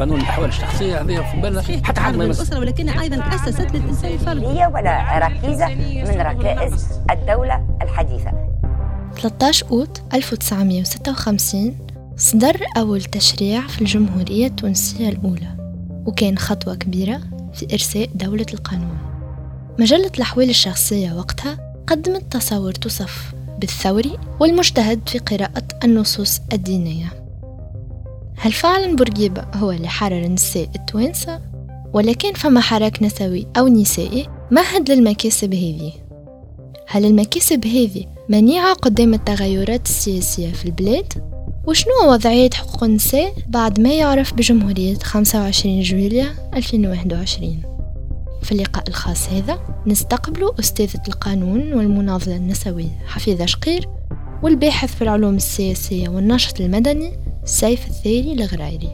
قانون الأحوال الشخصية هذه في بالنا حتى عاد ما يمس الأسرة، ولكنها أيضا أسست للإنسان الفردي ولا ركيزة من ركائز الدولة الحديثة. 13 أوت 1956 صدر أول تشريع في الجمهورية التونسية الأولى، وكان خطوة كبيرة في إرساء دولة القانون. مجلة الأحوال الشخصية وقتها قدمت تصور توصف بالثوري والمجتهد في قراءة النصوص الدينية. هل فعلا بورقيبة هو اللي حرر النساء التوانسة؟ ولا كان فما حراك نسوي أو نسائي مهد للمكاسب هذه؟ هل المكاسب هذه منيعة قدام التغيرات السياسية في البلاد؟ وشنو وضعية حقوق النساء بعد ما يعرف بجمهورية 25 جويلية 2021؟ في اللقاء الخاص هذا نستقبل أستاذة القانون والمناضلة النسوية حفيظة شقير، والباحث في العلوم السياسية والناشط المدني سيف الثيري الغرايري.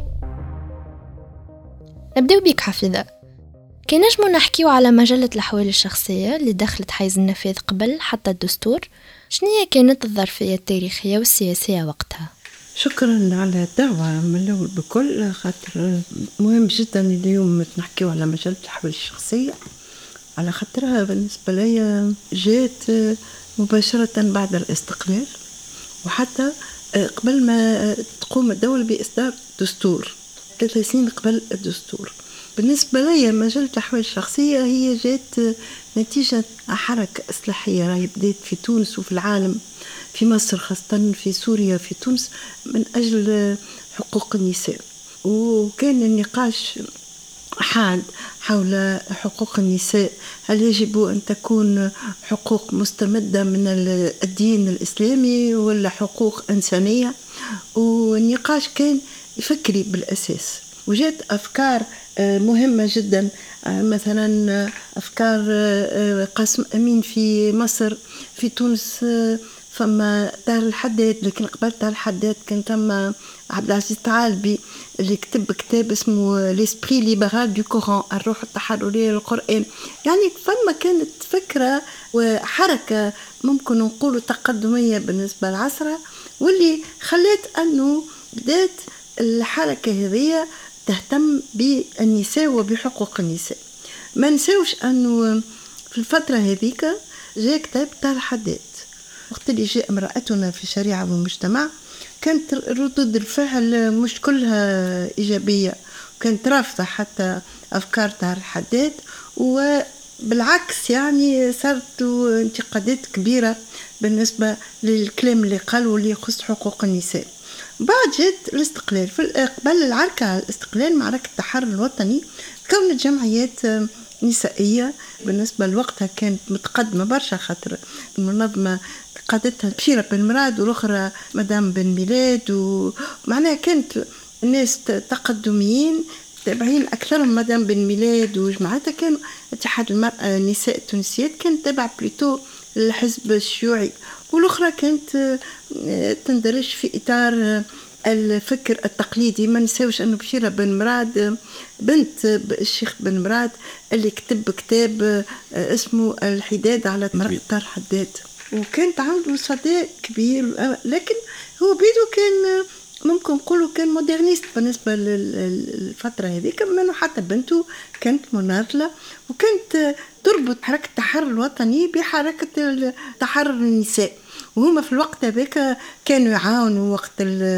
نبدأ بك حفيظة، كي نجمو نحكيو على مجلة الأحوال الشخصية اللي دخلت حيز النفاذ قبل حتى الدستور، شنية كانت الظرفية التاريخية والسياسية وقتها؟ شكرا على الدعوة من الأول بكل، خاطر مهم جدا اليوم نحكيو على مجلة الأحوال الشخصية، على خاطرها بالنسبة لي جات مباشرة بعد الاستقلال، وحتى قبل ما تقوم الدولة بإصدار دستور 3 سنين قبل الدستور. بالنسبة لي مجلة الأحوال الشخصية هي جات نتيجة حركة إصلاحية راهي بدأت في تونس وفي العالم، في مصر خاصة، في سوريا، في تونس، من أجل حقوق النساء. وكان النقاش حاد حول حقوق النساء، هل يجب أن تكون حقوق مستمدة من الدين الإسلامي ولا حقوق إنسانية؟ والنقاش كان فكري بالأساس، وجات أفكار مهمة جدا، مثلا أفكار قاسم أمين في مصر. في تونس فما دار الحداد، لكن قبل دار الحداد كان ثم عبد العزيز تعالبي اللي كتب كتاب اسمه ليسبري ليبرال دو كوران، الروح التحررية للقرآن. يعني فما كانت فكرة وحركة ممكن نقول تقدمية بالنسبة لعصرها، واللي خلت أنه بدأت الحركة هذه تهتم بالنساء وبحقوق النساء. ما نساوش أنه في الفترة هذيك جاء كتاب دار الحداد، وقت اللي جاء امرأتنا في الشريعة والمجتمع، كانت ردود الفعل مش كلها إيجابية، وكانت رافضة حتى أفكار دار الحداد، وبالعكس يعني صارت انتقادات كبيرة بالنسبة للكلام اللي قال واللي يخص حقوق النساء. بعد جت الاستقلال، في قبل العركة على الاستقلال، معركة التحرر الوطني، كونت جمعيات نسائية بالنسبة لوقتها كانت متقدمة برشا، خاطر المنظمة قادتها بشيرة بن مراد والأخرى مدام بن ميلاد، ومعناها كانت الناس تقدميين تابعين، أكثرهم مدام بن ميلاد وجماعتها كانوا اتحاد المرأة النساء التونسيات، كانت تابع بليتو الحزب الشيوعي، والأخرى كانت تندرج في إطار الفكر التقليدي. ما نساوش أنه بشيرة بن مراد بنت الشيخ بن مراد اللي كتب كتاب اسمه الحداد على مرأة دار حداد، وكانت عنده صداق كبير، لكن هو بيدو كان ممكن نقوله كان مودرنيست بالنسبة للفترة هذه، كمان حتى بنته كانت مناضلة، وكانت تربط حركة التحرر الوطني بحركة تحرر النساء، وهما في الوقت هذاك كانوا يعاونوا وقت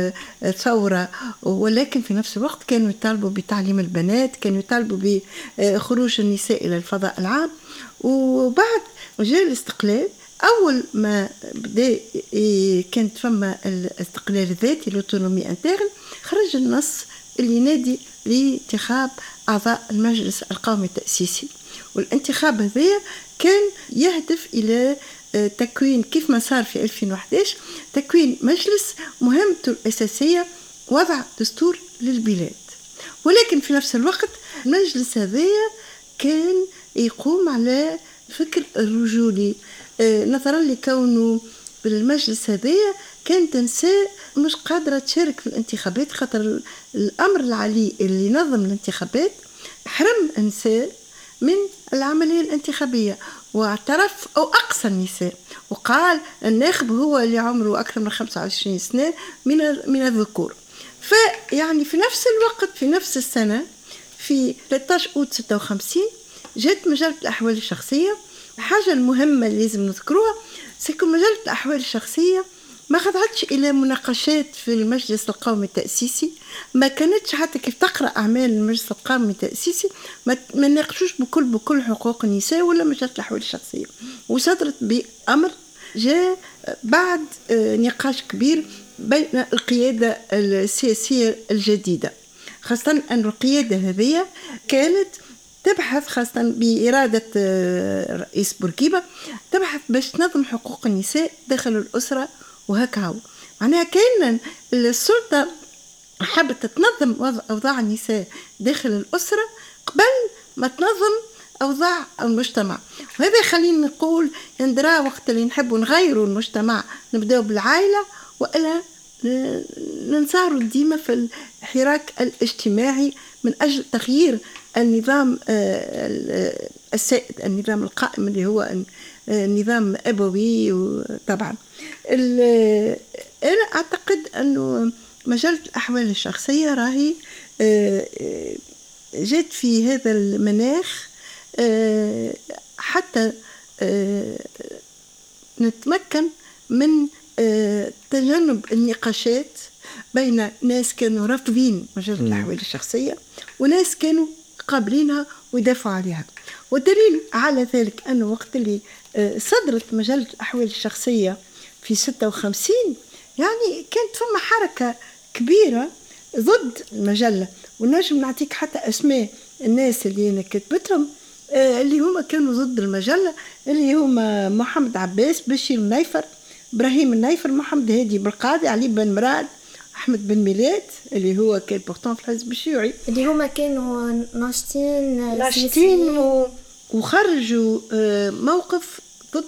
الثورة، ولكن في نفس الوقت كانوا يطالبوا بتعليم البنات، كانوا يطالبوا بخروج النساء إلى الفضاء العام. وبعد جاء الاستقلال، أول ما بدأ كانت فما الاستقلال الذاتي الأوتونومي انترن، خرج النص اللي ينادي لانتخاب أعضاء المجلس القومي التأسيسي، والانتخاب هذا كان يهدف إلى تكوين، كيف ما صار في 2011، تكوين مجلس مهمته الأساسية وضع دستور للبلاد. ولكن في نفس الوقت المجلس هذا كان يقوم على فكر الرجولي، نظرا لكونه بالمجلس هذا كانت نساء مش قادرة تشارك في الانتخابات، خاطر الأمر العلي اللي ينظم الانتخابات حرم النساء من العملية الانتخابية، واعترف أو أقصى النساء وقال الناخب هو اللي عمره أكثر من 25 سنة من الذكور. فيعني في نفس الوقت في نفس السنة في 13 أوت 56 جات مجلة الأحوال الشخصية. الحاجة المهمة اللي لازم نذكروها سيكون مجلة الأحوال الشخصية ما خضعتش إلى مناقشات في المجلس القومي التأسيسي، ما كانتش حتى كيف تقرأ أعمال المجلس القومي التأسيسي ما ناقشوش بكل حقوق النساء ولا مجلة الأحوال الشخصية، وصدرت بأمر جاء بعد نقاش كبير بين القيادة السياسية الجديدة، خاصة أن القيادة هذه كانت تبحث خاصة بإرادة رئيس بورقيبة تبحث باش تنظم حقوق النساء داخل الأسرة. وهكذا معناها كان السلطة حابة تنظم وضع أوضاع النساء داخل الأسرة قبل ما تنظم أوضاع المجتمع. وهذا خلينا نقول يندرى وقت اللي نحبوا نغيروا المجتمع نبدأ بالعائلة وإلا ننصاروا ديما في الحراك الاجتماعي من أجل تغيير النظام السائد، النظام القائم اللي هو النظام أبوي. وطبعا أنا أعتقد أنه مجلة الأحوال الشخصية راهي جت في هذا المناخ حتى نتمكن من تجنب النقاشات بين ناس كانوا رافضين مجلة الأحوال الشخصية وناس كانوا قابلينها ويدافعوا عليها. والدليل على ذلك أنه وقت اللي صدرت مجلة الأحوال الشخصية في 56 يعني كانت ثم حركة كبيرة ضد المجلة، ونجم نعطيك حتى أسماء الناس اللي أنا كتبتهم اللي هم كانوا ضد المجلة، اللي هم محمد عباس، بشير النيفر، إبراهيم النيفر، محمد هادي بالقاضي، علي بن مراد، أحمد بن ميلاد اللي هو كان بورتون في الحزب الشيوعي، اللي هما كانوا ناشطين وخرجوا موقف ضد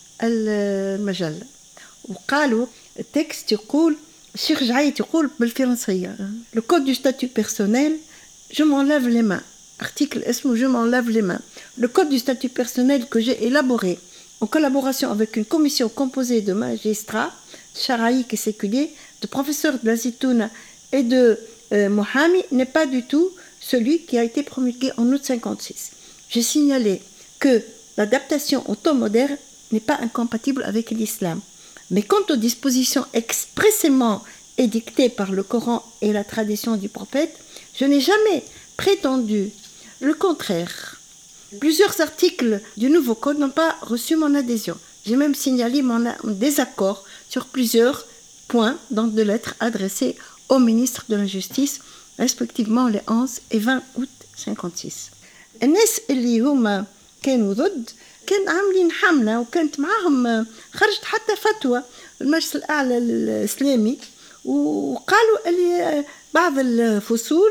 المجلة. وقالوا التكست يقول الشيخ جعيت يقول بالفرنسية le code du statut personnel je m'enlève les mains, article اسمه je m'enlève les mains, le code du statut personnel que j'ai élaboré en collaboration avec une commission composée de magistrats charaïques et séculiers, de professeurs de la Zitouna et de Mohami n'est pas du tout celui qui a été promulgué en août 56. J'ai signalé que l'adaptation au temps moderne n'est pas incompatible avec l'islam. Mais quant aux dispositions expressément édictées par le Coran et la tradition du prophète, je n'ai jamais prétendu le contraire. Plusieurs articles du nouveau code n'ont pas reçu mon adhésion. J'ai même signalé mon désaccord sur plusieurs points dans deux lettres adressées au ministre de la Justice, respectivement les 11 et 20 août 56. الناس اللي هما كانوا ضد كان عاملين حملة وكانت معهم خرجت حتى فتوى المجلس الأعلى الإسلامي، وقالوا اللي بعض الفصول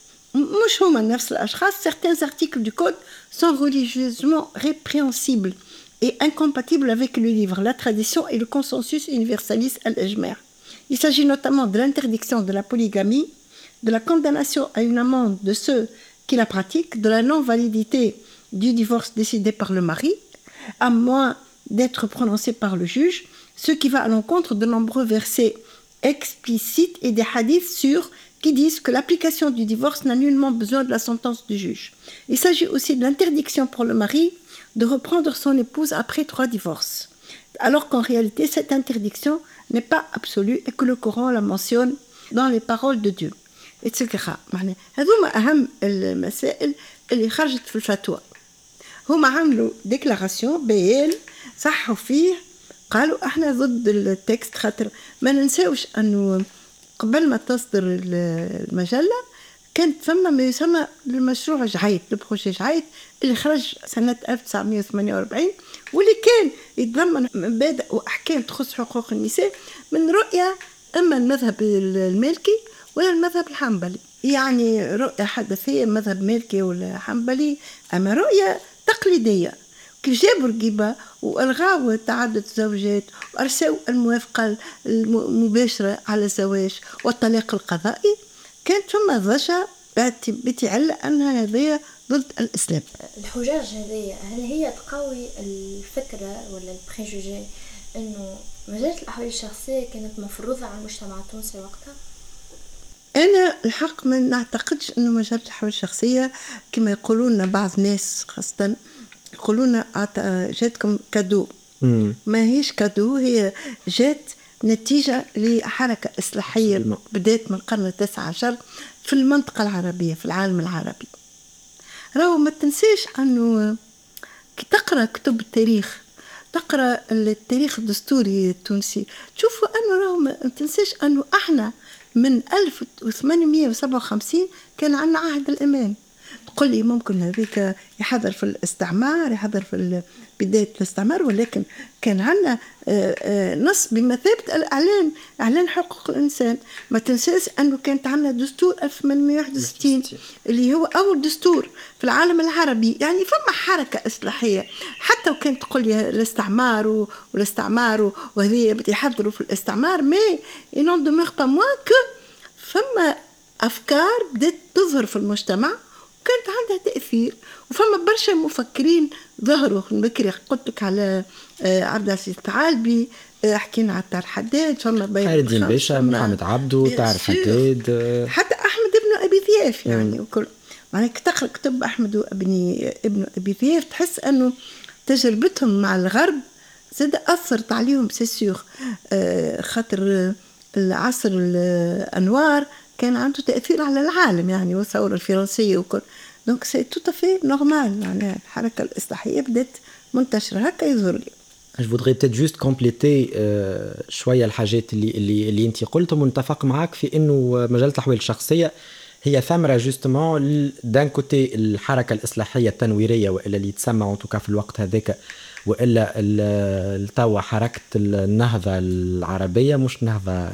مش هما نفس الأشخاص. certains articles du code sont religieusement répréhensibles et incompatibles avec le livre, la tradition et le consensus universaliste al-Ijma'. Il s'agit notamment de l'interdiction de la polygamie, de la condamnation à une amende de ceux qui la pratiquent, de la non-validité du divorce décidé par le mari, à moins d'être prononcé par le juge, ce qui va à l'encontre de nombreux versets explicites et des hadiths sûrs qui disent que l'application du divorce n'a nullement besoin de la sentence du juge. Il s'agit aussi de l'interdiction pour le mari de reprendre son épouse après 3 divorces, alors qu'en réalité cette interdiction n'est pas absolue et que le Coran la mentionne dans les paroles de Dieu, etc. هذوما أهم المسائل اللي خرجت في الفتوى. هم عملوا ديكلاراسيون بيان صحوا فيه قالوا احنا ضد التكست، خاطر ما ننساوش انه قبل ما تصدر المجلة كانت ثم ما يسمى المشروع جعيت، البروجي جعيت اللي خرج سنة 1948 واللي كان يتضمن مبادئ وأحكام تخص حقوق النساء من رؤية إما المذهب المالكي ولا المذهب الحنبلي، يعني رؤية حدثية المذهب المالكي ولا حنبلي، أما رؤية تقليدية. كيف جابوا القيبة وألغاوا تعدد الزوجات وأرسوا الموافقة المباشرة على الزواج والطلاق القضائي، كانت ثم ضجة بتعلى أنها هذه ضد الإسلام. الحجاج هذه هل هي تقوي الفكرة ولا البريجوجي إنه مجلة الأحوال الشخصية كانت مفروضة على المجتمع التونسي وقتها؟ أنا الحق ما نعتقدش أنه مجال الحرية الشخصية كما يقولون بعض الناس خاصة يقولون جاتكم كادو. ما هيش كادو، هي جات نتيجة لحركة إصلاحية بدأت من القرن 19 في المنطقة العربية في العالم العربي. راهو ما تنسيش أنه كي تقرأ كتب التاريخ، تقرأ التاريخ الدستوري التونسي، تشوفوا أنه راهو ما تنسيش أنه إحنا من 1857 كان عندنا عهد الأمان. تقول لي ممكن هذيك يحضر في الاستعمار، يحضر في بداية الاستعمار، ولكن كان عندنا نص بمثابة الإعلان، إعلان حقوق الإنسان. ما تنساش أنه كانت عندنا دستور 1861 اللي هو أول دستور في العالم العربي. يعني فما حركة إصلاحية، حتى وكانت تقول لي الاستعمار وهذه يحضروا في الاستعمار، ما ينون دماغ با موان كو فما أفكار بدأت تظهر في المجتمع كانت عندها تأثير، وفما برشا مفكرين ظهروا بكري. قلت لك على عبد العزيز الثعالبي، حكينا على طار حداد، فما خير الدين باشا، محمد عبدو، طار حداد، حتى أحمد ابن أبي ذياف يعني وكل. معناها تقرأ كتب أحمد ابن أبي ذياف تحس أنه تجربتهم مع الغرب زاد أثرت عليهم سيسيور، خاطر العصر الأنوار كان عنده تأثير على العالم يعني، والثورة الفرنسية وكل. دونك سي تو تافي نورمال، يعني الحركة الإصلاحية بدأت منتشرة هكا يظهر لي. Je voudrais peut-être juste compléter شوية الحاجات اللي أنت قلتهم، ونتفق معك في إنه مجال التحويل الشخصية هي ثمرة جوستمون دان كوتي الحركة الإصلاحية التنويرية، وإلا اللي تسمى أنتوكا في الوقت هذاك، وإلا التوا حركة النهضة العربية، مش نهضة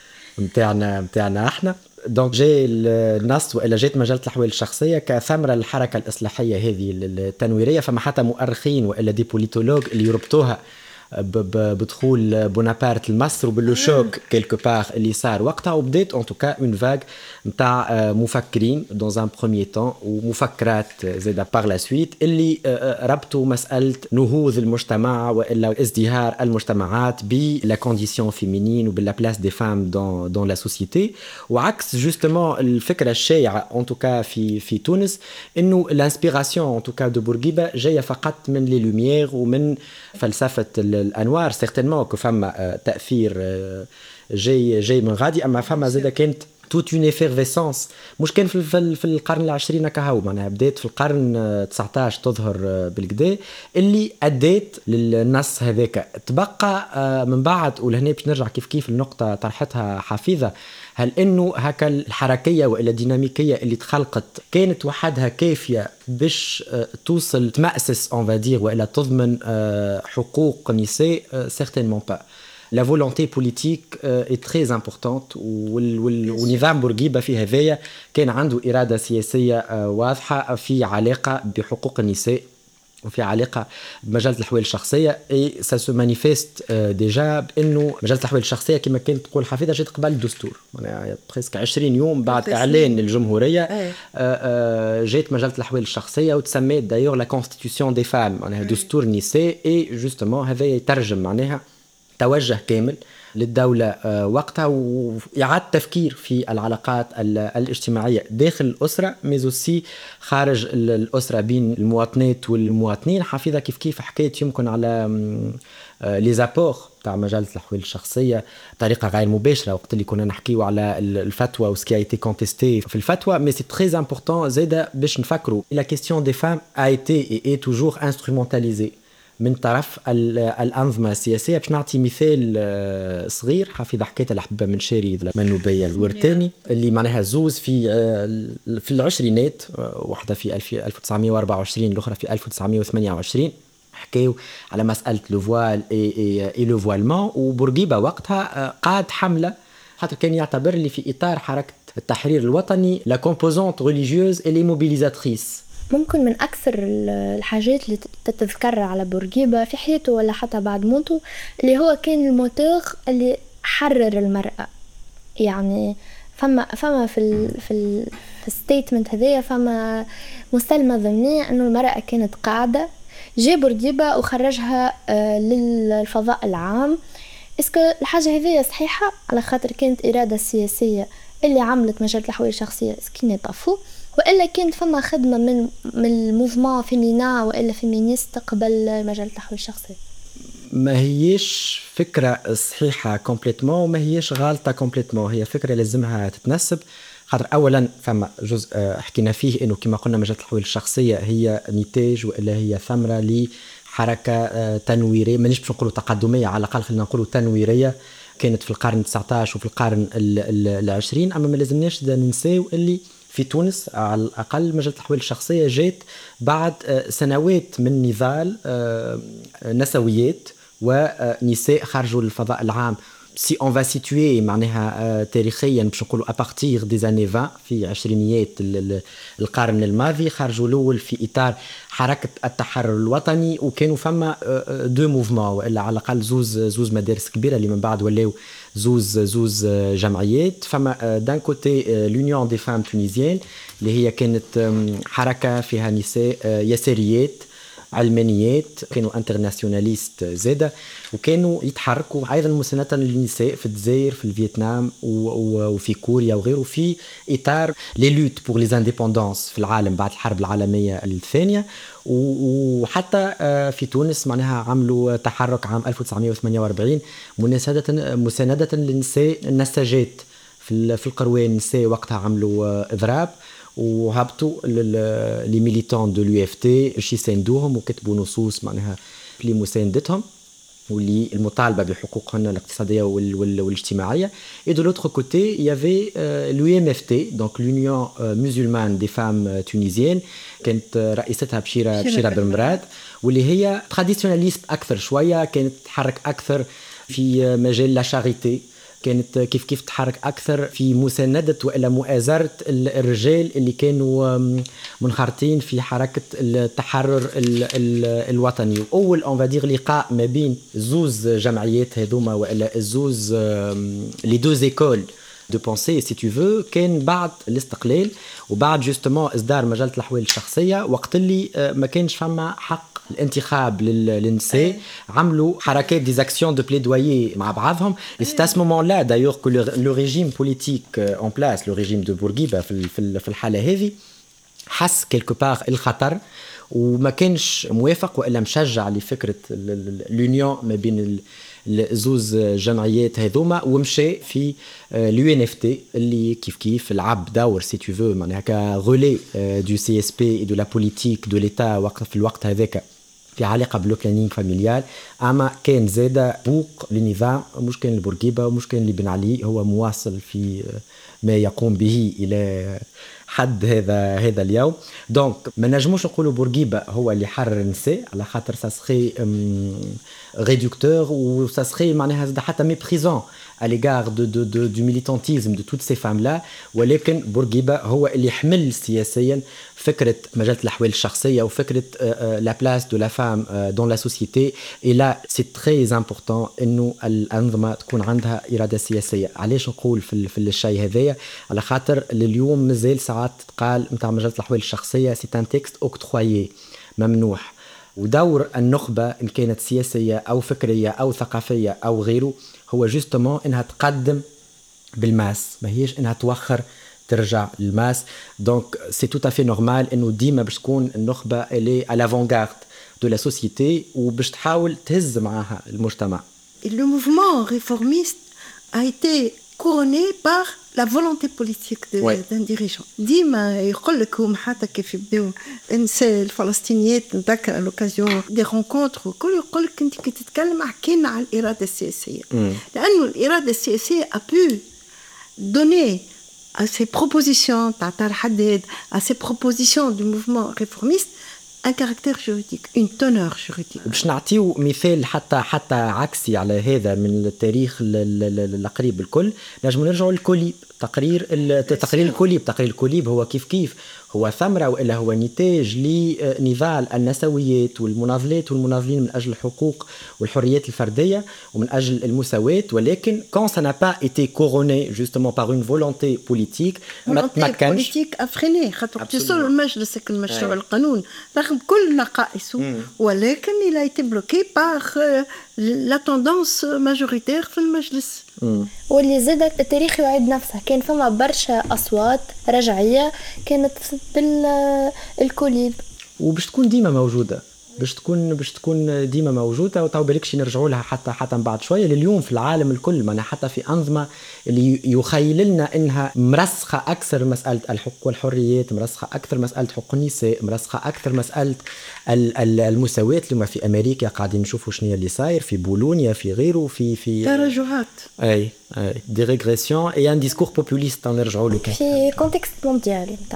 متاعنا احنا. دونك جاي النص وإلا جات مجال التحويل الشخصية كثمرة للحركة الإصلاحية هذه التنويرية. فما حتى مؤرخين وإلا دي بوليتولوج اللي يربطوها بدخول بونابرت لمصر وبالشوك كيلكو بار اللي صار وقتها، وبدات ان توكا اون فاغ نتاع مفكرين دون ان بروميير طون ومفكرات زاده باغ لا سويت اللي ربطوا مساله نهوض المجتمع والا ازدهار المجتمعات بلا كونديسيون فيمينين وبلا بلاس دي فام دون لا سوسيتي. وعكس جوستومون الفكره الشائعه ان توكا في تونس انه الانسبيراسيون ان توكا دو بورقيبه جايه فقط من لي لوميير ومن فلسفه الانوار. سيغتينمون كو فما تاثير جاي من غادي، اما فما زاده كانت توت اون افيرفيسانس مش كان في القرن العشرين كهو، معناها بدات في القرن 19 تظهر بالكدا اللي ادت للنص هذاك. تبقى من بعد ولهنا باش نرجع كيف النقطه طرحتها حفيظه، هل انه هكا الحركيه والا الديناميكيه اللي تخلقت كانت وحدها كافيه باش توصل تمأسس اون فادير والا تضمن حقوق النساء؟ certainement pas. La volonté politique est très importante والنظام بورقيبة في هذايا كان عنده إرادة سياسية واضحة في علاقة بحقوق النساء وفي علاقة بمجال التحويل الشخصية. et ça se manifeste déjà بأنه مجال التحويل الشخصية كما كانت تقول حفيظة جات قبل الدستور، يعني بريسك 20 يوم بعد إعلان الجمهورية جات مجال التحويل الشخصية وتسميت دايور لا كونستيتيوشن دي فام، معناها دستور النساء. et justement هذا يترجم معناها توجه كامل للدولة وقتها وإعادة تفكير في العلاقات الاجتماعية داخل الأسرة ميزوسي خارج الأسرة بين المواطنات والمواطنين. حفيظة كيف حكيت يمكن على ليزابور تاع مجال التحويل الشخصية بطريقة غير مباشرة وقت اللي كنا نحكيو على الفتوى وسكي ايتي كونتستي في الفتوى. مي سي تري امبورطون زاده باش نفكروا لا كيستيون دي فام ا ايتي اي توجور انسترومونتاليزي من طرف الأنظمة السياسية. باش نعطي مثال صغير، حفيظة حكيت الحبة من شاري المنوبية الورتاني اللي معناها زوز في العشرينات، واحدة في 1924 الأخرى في 1928، حكيو على مسألة لوفوال اي لو فوالمون. وبورقيبة وقتها قاد حملة خاطر كان يعتبر اللي في إطار حركة التحرير الوطني لا كومبوزونت ريليجيوز اللي موبيليزاتريس. ممكن من أكثر الحاجات اللي تتذكر على بورقيبة في حياته ولا حتى بعد موته اللي هو كان الموتور اللي حرر المرأة. يعني فما في الستيتمنت هذية فما مسلمة ضمنية أنه المرأة كانت قاعدة، جاء بورقيبة وخرجها للفضاء العام. اسكو الحاجة هذية صحيحة على خاطر كانت إرادة سياسية اللي عملت مجلة الحوالي الشخصية سكينة طفو، وإلا كانت فما خدمة من الموفمون فيمينا وإلا فيمينيست قبل مجلة الحوالي الشخصية؟ ما هيش فكرة صحيحة كومبليتمون وما هيش غالطة كومبليتمون، هي فكرة لازمها تتنسب. خاطر أولا فما جزء حكينا فيه إنه كما قلنا مجلة الحوالي الشخصية هي نتاج وإلا هي ثمرة لحركة تنويرية، مانيش باش نقولوا تقدمية، على الأقل خلينا نقولوا تنويرية، كانت في القرن 19 وفي القرن 20. أما ما لازمناش ننساو اللي في تونس على الأقل مجلة الحوالي الشخصية جات بعد سنوات من نضال نسويات ونساء خرجوا للفضاء العام. Si on va situer معناها تاريخيا باش نقولوا à partir des années 20 في عشرينيات القرن الماضي خرجوا الأول في إطار حركة التحرر الوطني، وكانوا فما دو موفمون وإلا على الأقل زوز مدارس كبيرة اللي من بعد ولاو زوز جمعيات. فما دان كوتي l'Union des femmes tunisiennes اللي هي كانت حركة فيها نساء يساريات علمانيات، كانوا انترناسيوناليست زادة، وكانوا يتحركوا أيضا مساندة للنساء في الجزائر في الفيتنام وفي كوريا وغيره في إطار لي لوت بور لي انديبوندانس في العالم بعد الحرب العالمية الثانية. وحتى في تونس معناها عملوا تحرك عام 1948 مساندة للنساء النساجات في القروان. النساء وقتها عملوا إضراب وهبطوا لي ميليتون دو لو اف تي باش يساندوهم وكتبوا نصوص معناها لمساندتهم واللي المطالبه بحقوقهن الاقتصاديه والاجتماعيه. Et de l'autre côté, il y avait l'UMFT, donc l'Union musulmane des femmes tunisiennes, كانت رئيستها بشيرة بن واللي هي تراديشناليست اكثر شويه، كانت تحرك اكثر في مجال لا شاريتي، كانت كيف تحرك أكثر في مساندة وإلا مؤازرة الرجال اللي كانوا منخرطين في حركة التحرر الوطني. وأول لقاء ما بين زوز جمعيات هذوما وإلا زوز لي دو زيكول دو بونسي سي تو فو كان بعد الاستقلال وبعد جوستمون إصدار مجلة الأحوال الشخصية، وقت اللي ما كانش فما حق الانتخاب للنساء، عملوا حركات دي اكسيون دو بليدويي مع بعضهم. C'est à ce moment-là d'ailleurs que le régime politique en place, le régime de Bourguiba في الحالة هذه حس quelque part الخطر وما كانش موافق وإلا مشجع لفكرة اليونيون ما بين الزوز جمعيات هذوما، ومشى في l'UNFT اللي كيف لعب دور سي تو فو معناها كغولي دو سي اس بي اي دو لا بوليتيك دو ليتا في الوقت هذاك في علاقه بالبلانينغ فاميليال. اما كان زاده بوق للنظام، مش كان لبورقيبه ومش كان لبن علي، هو مواصل في ما يقوم به الى حد هذا اليوم. دونك ما نجموش نقولوا بورقيبه هو اللي حرر النساء على خاطر ساسخي réducteur ou ça serait معناها حتى méprisant à l'égard du militantisme de toutes ces femmes-là. ولكن بورقيبة هو اللي حمل سياسيا فكرة مجلة الأحوال الشخصية وفكرة la place de la femme dans la société. Et là c'est très important إنه الأنظمة تكون عندها إرادة سياسية. علاش نقول في الشيء هذايا؟ على خاطر اليوم مازال ساعات تقال متاع مجلة الأحوال الشخصية c'est un texte octroyé ممنوح. ودور النخبة إن كانت سياسية أو فكرية أو ثقافية أو غيره هو جوستمون إنها تقدم بالماس، ما هيش إنها توخر ترجع للماس. دونك سي تو تافي نورمال إنه ديما باش تكون النخبة إلي على لافونغارد دو لا سوسيتي وباش تحاول تهز معها المجتمع. Le mouvement réformiste a été couronné par la volonté politique d'un dirigeant. ديما يقول لكم حتى كيف يبداو النساء الفلسطينيات نذكر الأوكازيون دي رونكونتر وكل يقول لك انت كي تتكلم حكينا على الإرادة السياسية لأنه الإرادة السياسية a pu donner à ces propositions تاع طارق حداد à ces propositions du mouvement réformiste un caractère juridique, une teneur juridique. باش نعطيو مثال حتى عكسي على هذا من التاريخ القريب الكل. نجم نرجعوا للكوليب، تقرير الكوليب. تقرير الكوليب هو كيف هو ثمرة وإلا هو نتاج لنضال النسويات والمناضلات والمناضلين من أجل الحقوق والحريات الفردية ومن أجل المساواة. ولكن quand ça n'a pas été couronné justement par une volonté politique ما تمكنش. politique a freiné خاطر تصل المجلس المشروع القانون رغم رغم كل نقائصه ولكن il a été bloqué par la tendance majoritaire في المجلس. واللي زادت التاريخ يعيد نفسه، كان فما برشا أصوات رجعية كانت بالكوليب وباش تكون ديما موجودة، باش تكون ديما موجوده. وتو بالكش نرجعوا لها حتى من بعد شويه. لليوم في العالم الكل معنا حتى في انظمه اللي يخيل لنا انها مرسخه اكثر مساله الحقوق والحريات، مرسخه اكثر مساله حقوق النساء، مرسخه اكثر مساله المساواه. اللي في امريكا قاعدين نشوفوا شنو اللي صاير في بولونيا في غيره في تراجعات اي دي ريغريسيون اي ان ديسكور بوبوليست. نرجعوا له في كونتكست مونديال نتاع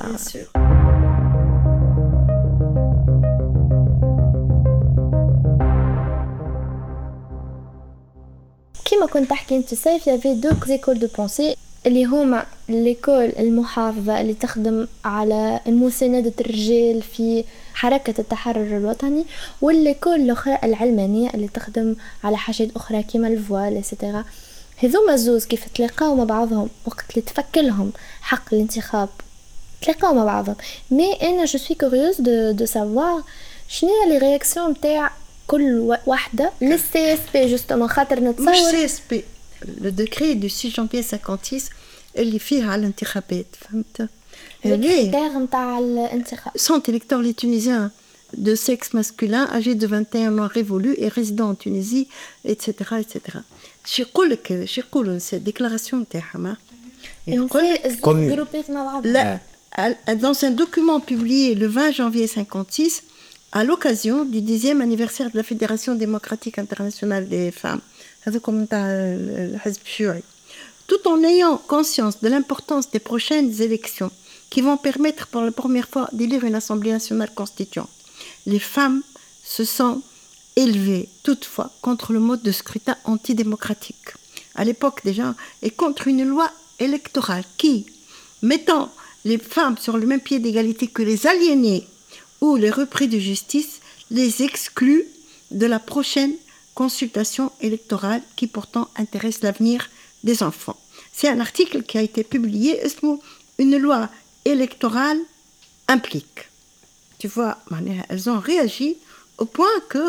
كما كنت تحكي انت سيف. يافي دو زيكول دو بونسي اللي هما ليكول المحافظة اللي تخدم على مساندة الرجال في حركة التحرر الوطني، والليكول الأخرى العلمانية اللي تخدم على حاجات أخرى كما الفوال etc. هذوما زوز كيف تلاقاو مع بعضهم وقت اللي تفكلهم حق الانتخاب تلاقاو مع بعضهم. مي أنا جو سوي كوريوز دو سافوار شنو لي رياكسيون نتاع كل واحدة للسي اس بي جوستومون خاطر نتصور مش سي اس بي لو ديكري دو 6 جانفي 56 اللي فيه على الانتخابات فهمت الكريتير نتاع الانتخاب. sont électeurs les Tunisiens de sexe masculin âgés de 21 ans révolus et résidant en Tunisie etc etc. شي يقولوا سي ديكلاراسيون تاعهم جروبات مع بعض. لا dans un document publié le 20 janvier 56 à l'occasion du 10e anniversaire de la Fédération démocratique internationale des femmes, tout en ayant conscience de l'importance des prochaines élections qui vont permettre pour la première fois d'élire une Assemblée nationale constituante. Les femmes se sont élevées toutefois contre le mode de scrutin antidémocratique, à l'époque déjà, et contre une loi électorale qui, mettant les femmes sur le même pied d'égalité que les aliénés ou les repris de justice, les exclut de la prochaine consultation électorale qui pourtant intéresse l'avenir des enfants. C'est un article qui a été publié, une loi électorale implique. Tu vois, elles ont réagi au point que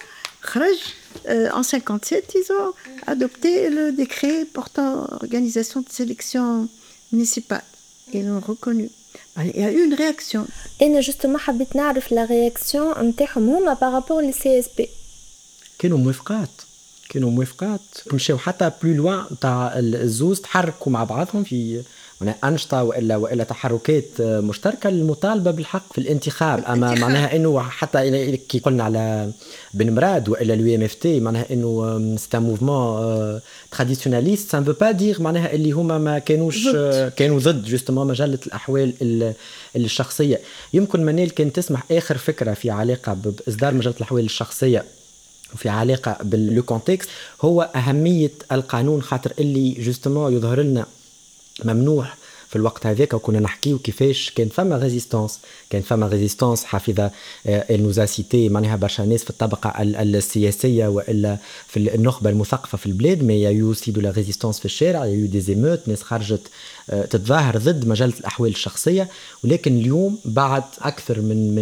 en 57, ils ont adopté le décret portant organisation des élections municipales. Ils l'ont reconnu. Il y a eu une réaction. أنا justement حبيت نعرف la réaction نتاعهم هما par rapport لل CSP. كانوا موافقات مشاو حتى بلو لوان تاع الزوز تحركوا مع بعضهم في أنشطة وإلا تحركات مشتركة للمطالبة بالحق في الانتخاب. أما معناها إنه حتى كي قلنا على بن مراد وإلا l'UMFT معناها إنه c'est un mouvement traditionnaliste, ça ne veut pas dire معناها اللي هما ما كانوا ضد جوستومون مجلة الأحوال الشخصية. يمكن منال كان تسمح آخر فكرة في علاقة بإصدار مجلة الأحوال الشخصية وفي علاقة باللو كونتكست هو أهمية القانون، خاطر اللي جوستومون يظهر لنا ممنوع في الوقت هذاك. وكنا نحكيو كيفاش كان فما ريزيستانس حافظة المزاسيتي معناها برشا ناس في الطبقة السياسية وإلا في النخبة المثقفة في البلاد، ما يو سي دو لا ريزيستانس في الشارع، يو دي زيموت، ناس خرجت تتظاهر ضد مجلة الأحوال الشخصية. ولكن اليوم بعد أكثر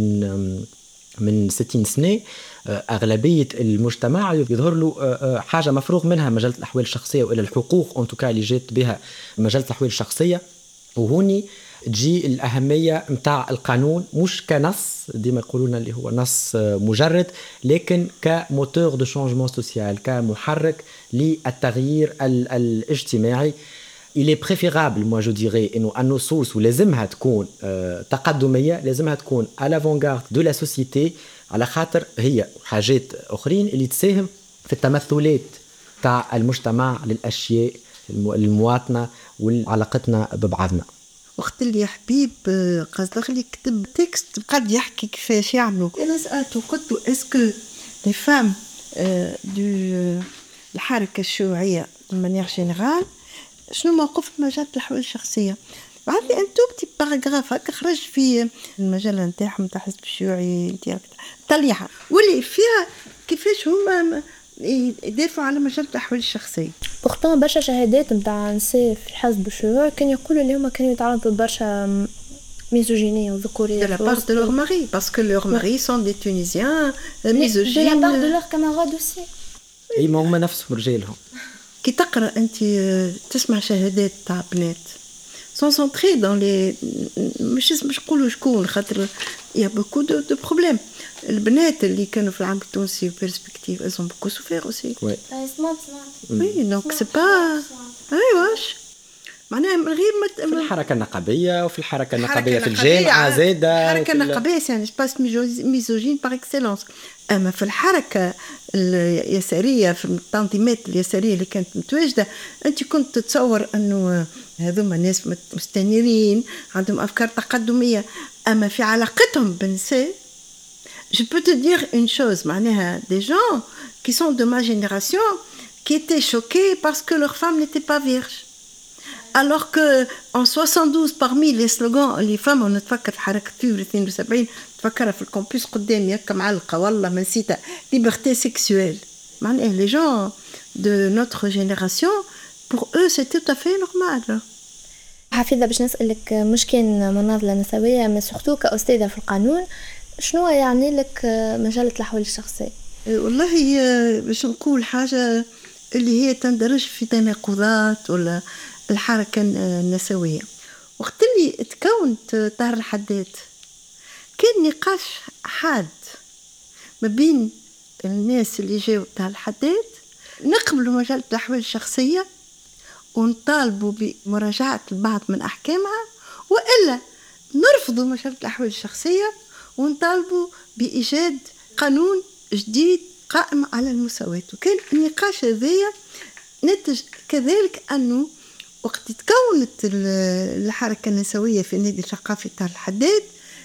من 60 سنة أغلبية المجتمع يظهر له حاجة مفروغ منها مجلة الأحوال الشخصية وإلى الحقوق أنتوكا اللي جات بها مجلة الأحوال الشخصية. وهوني تجي الأهمية متاع القانون مش كنص ديما يقولون اللي هو نص مجرد، لكن كموتور دو شانجمون سوسيال، كمحرك للتغيير الاجتماعي. Il est préférable, moi je dirais, إنه النصوص ولازمها تكون تقدمية، لازمها تكون à l'avant-garde de la société، على خاطر هي حاجات أخرين اللي تساهم في التمثلات تاع المجتمع للأشياء المواطنة وعلاقتنا ببعضنا. وقت اللي يا حبيب قصدك اللي كتب تكست قد يحكي كيفاش يعملوا. أنا سألته قلت له اسكو لي فام دو الحركة الشيوعية من مانيير جينيرال شنو موقف مجلة الأحوال الشخصية؟ بعد لي أن توبتي باراغراف هكا خرج في المجلة نتاعهم تاع حزب الشيوعي نتاع طليعة واللي فيها كيفاش هما يدافعوا على مجلة الأحوال الشخصية. بورتون برشا شهادات نتاع نساء في الحزب الشيوعي كانوا يقولوا اللي هما كانوا يتعرضوا لبرشا ميزوجينية وذكورية de la part de leur mari parce que leurs maris sont des Tunisiens misogynes. de la part de leurs camarades aussi. اي ما هما نفسهم رجالهم. كي تقرا انت تسمع شهادات تاع بنات سونسونتري دون لي مش نقولوا شكون خاطر يا بوكو دو بروبليم. البنات اللي كانوا في العام التونسي بيرسبكتيف elles ont beaucoup souffert aussi. سمعت oui donc c'est pas ايواش معناها من غير ما في الحركة النقابية وفي الحركة النقابية في الجامعة زادة. الحركة النقابية يعني سباس ميزوجين باغ اكسلونس. أما في الحركة اليسارية في التنظيمات اليسارية اللي كانت متواجدة أنت كنت تتصور أنه هذوما ناس مستنيرين عندهم أفكار تقدمية. أما في علاقتهم بالنساء je peux te dire une chose معناها des gens qui sont de ma génération qui étaient choqués parce que leur femme n'était pas vierge. Alors que en 72 parmi les slogans les femmes on نتفكر في حركة فيفري 72 تفكرها في الكامبوس قدامي هكا معلقة والله ما نسيتها liberté sexuelle. معناها les gens de notre génération pour eux c'est tout à fait normal. حفيظة باش نسألك مش كان مناضلة نسوية ما سورتو كأستاذة في القانون شنو يعني لك مجالة الأحوال الشخصية؟ والله باش نقول حاجة اللي هي تندرج في تناقضات ولا الحركة النسوية. وقت اللي تكونت طاهر الحداد كان نقاش حاد ما بين الناس اللي جاوا طاهر الحداد نقبلوا مجالة الأحوال الشخصية ونطالبوا بمراجعة البعض من أحكامها وإلا نرفضوا مجالة الأحوال الشخصية ونطالبوا بإيجاد قانون جديد قائم على المساواة. وكان النقاش هذايا نتج كذلك أنه وقت تكونت الحركة النسوية في النادي الثقافي تاع الحداد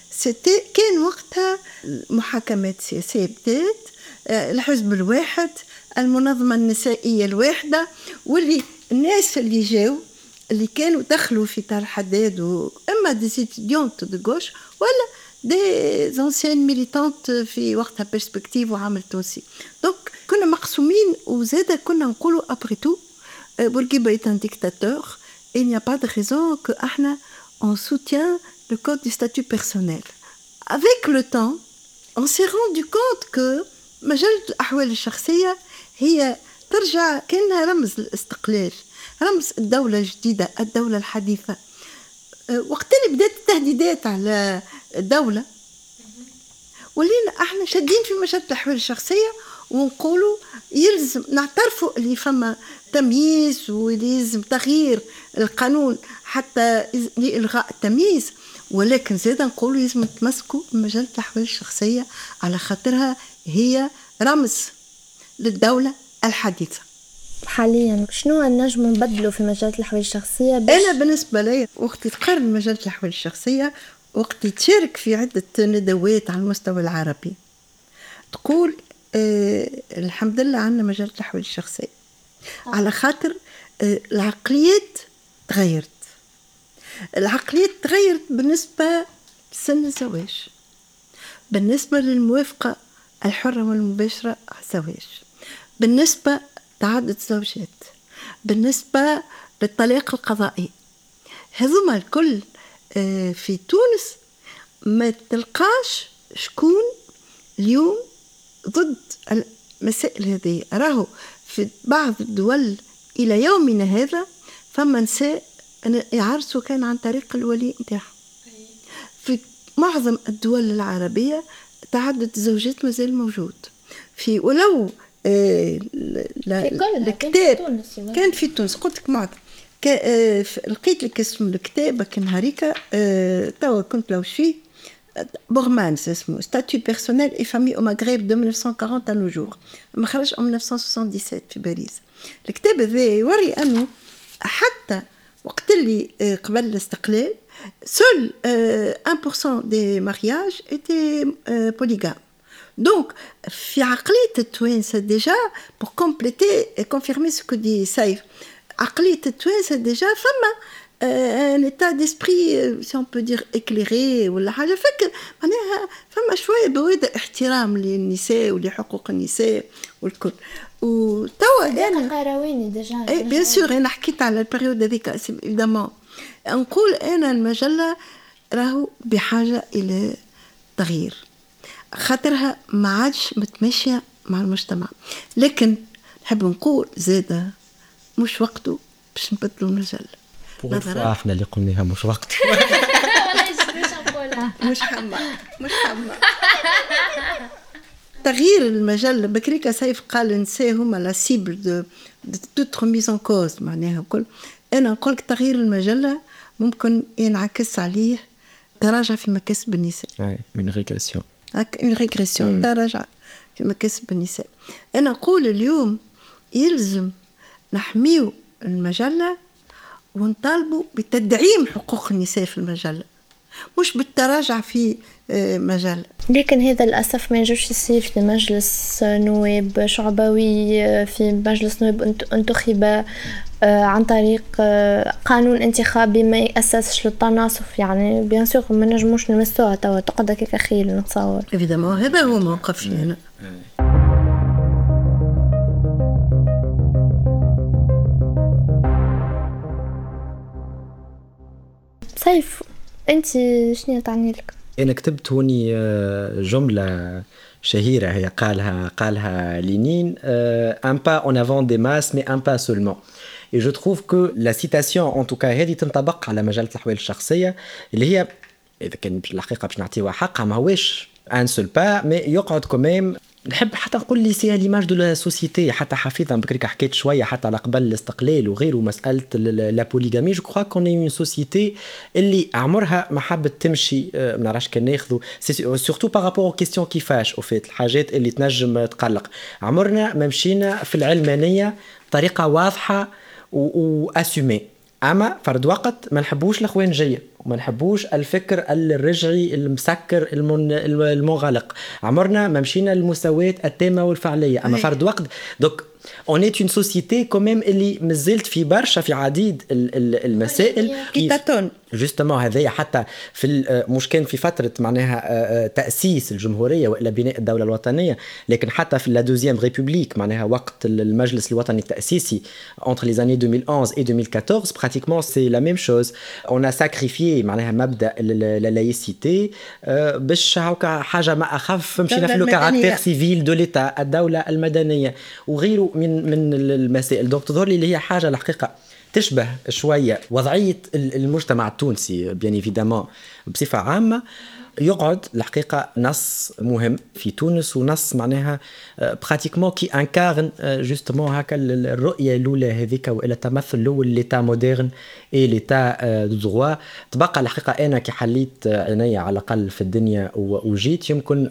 كان وقتها محاكمات سياسية بدات الحزب الواحد المنظمة النسائية الواحدة واللي الناس اللي جاوا اللي كانوا دخلوا في تاع الحداد إما دي étudiantes de gauche ولا دي anciennes militantes في وقتها برسبكتيف وعمل تونسي. دونك كنا مقسومين وزادا كنا نقولوا après tout Bourguiba est un dictateur et il n'y a pas de raison que on soutient le code du statut personnel. Avec le temps, on s'est rendu compte que مجالة الأحوال الشخصية هي ترجع كأنها رمز الاستقلال رمز الدولة الجديدة الدولة الحديثة. وقت اللي بدأت التهديدات على الدولة ولينا احنا شادين في مجالة الأحوال الشخصية ونقولوا يلزم نعترفوا اللي فما تمييز ولازم تغيير القانون حتى لإلغاء التمييز ولكن زيدا نقولوا لازم تمسكوا مجالة الأحوال الشخصية على خاطرها هي رمز للدولة الحديثة. حاليا شنو النجم نبدلوا في مجالة الأحوال الشخصية؟ أنا بالنسبة لي وقت تقارن مجالة الأحوال الشخصية وقت تشارك في عدة ندوات على المستوى العربي تقول الحمد لله عنا مجال الأحوال الشخصية على خاطر العقليات تغيرت بالنسبة لسن الزواج بالنسبة للموافقة الحرة والمباشرة على الزواج بالنسبة تعدد الزوجات بالنسبة للطلاق القضائي هذوما الكل في تونس ما تلقاش شكون اليوم ضد المسائل هذه. راهو في بعض الدول إلى يومنا هذا فما نساء يعرسوا كان عن طريق الولي نتاعهم. في معظم الدول العربية تعدد الزوجات مازال موجود في ولو الكتاب كان في تونس قلت لك معظم لقيت لك اسم الكتاب كان هاريكا توا كنت لو فيه بورمان اسمه statut personnel et famille au Maghreb de 1940 à nos jours ما خرج en 1977 في باريس. الكتاب هذا يوري أنه حتى وقت اللي قبل الاستقلال seul 1% des mariages étaient polygames. Donc في عقلية التوانسة déjà pour compléter et confirmer ce que dit Saïf عقلية التوانسة déjà فما un état d'esprit si on peut dire éclairé ولا حاجة فكر معناها فما شوية بوادر احترام للنساء ولحقوق النساء والكل. وتوا أنا قرويني ديجا بيان سور أنا حكيت على البريود هذيك évidemment نقول أنا المجلة راهو بحاجة إلى تغيير، خاطرها ما عادش متمشية مع المجتمع. لكن نحب نقول زادة مش وقته باش نبدلوا المجلة. احنا اللي قلناها مش وقت. مش حمى تغيير المجلة. بكريكا سيف قال النساء هما لا سيبل دو توت ريميز ان كوز، معناها كل. انا نقول لك تغيير المجلة ممكن ينعكس عليه تراجع في مكاسب النساء. من ريغريسيون. اون ريغريسيون، تراجع في مكاسب النساء. انا نقول اليوم يلزم نحميو المجلة ونطالبوا بتدعيم حقوق النساء في المجلة، مش بالتراجع في مجال. لكن هذا للأسف ما يجوش يصير في مجلس نواب شعبوي، في مجلس نواب انتخب عن طريق قانون انتخابي ما يأسسش للتناصف. يعني بيان سور ما نجموش نمسوها توا تقعد هكا خيل نتصور. ايفيدامون هذا هو موقفي هنا. سيف انت شنو تعني لك؟ انا كتبت هوني جمله شهيره هي قالها لينين: un pas en avant des masses mais un pas seulement. et je trouve que la citation en tout cas هذه تنطبق على مجله الأحوال الشخصيه اللي هي اذا كان الحقيقه باش نعطيوها حقها ما هوش un seul pas mais يقعد كمان. نحب حتى نقول لي سي ليماج دو لا سوسيتي. حتى حفيظا بكريك حكيت شويه حتى على قبل الاستقلال وغيره مساله لا بوليغامي. جو كخوا كون اون سوسيتي اللي عمرها ما حبت تمشي. ما نعرفش كان ناخذوا سورتو بارابور او كيستيون كيفاش او فيت الحاجات اللي تنجم تقلق. عمرنا ما مشينا في العلمانيه بطريقه واضحه واسومي. اما فرد وقت ما نحبوش الاخوانجيه وما نحبوش الفكر الرجعي المسكر المنغلق. عمرنا ما مشينا للمساواة التامة والفعلية. اما فرد وقت دوك on est une société quand même اللي مازلت في برشا في عديد المسائل justement هذايا حتى في مش كان في فترة معناها تأسيس الجمهورية وإلا بناء الدولة الوطنية، لكن حتى في la deuxième république معناها وقت المجلس الوطني التأسيسي entre les années 2011 et 2014 pratiquement c'est la même chose. on a sacrifié معناها مبدأ la laïcité باش هكا حاجة ما أخف مشينا في le caractère civil de l'État الدولة المدنية وغيره من المسائل. دونك تظهر لي اللي هي حاجة الحقيقة تشبه شوية وضعية المجتمع التونسي بيان ايفيدامون بصفة عامة. يقعد الحقيقة نص مهم في تونس ونص معناها براتيكمون كي انكارن جوستمون هكا الرؤية الأولى هذيك وإلى تمثل الأول ليتا مودرن إي ليتا دو دروا. تبقى الحقيقة أنا كي حليت عيني على الأقل في الدنيا وجيت يمكن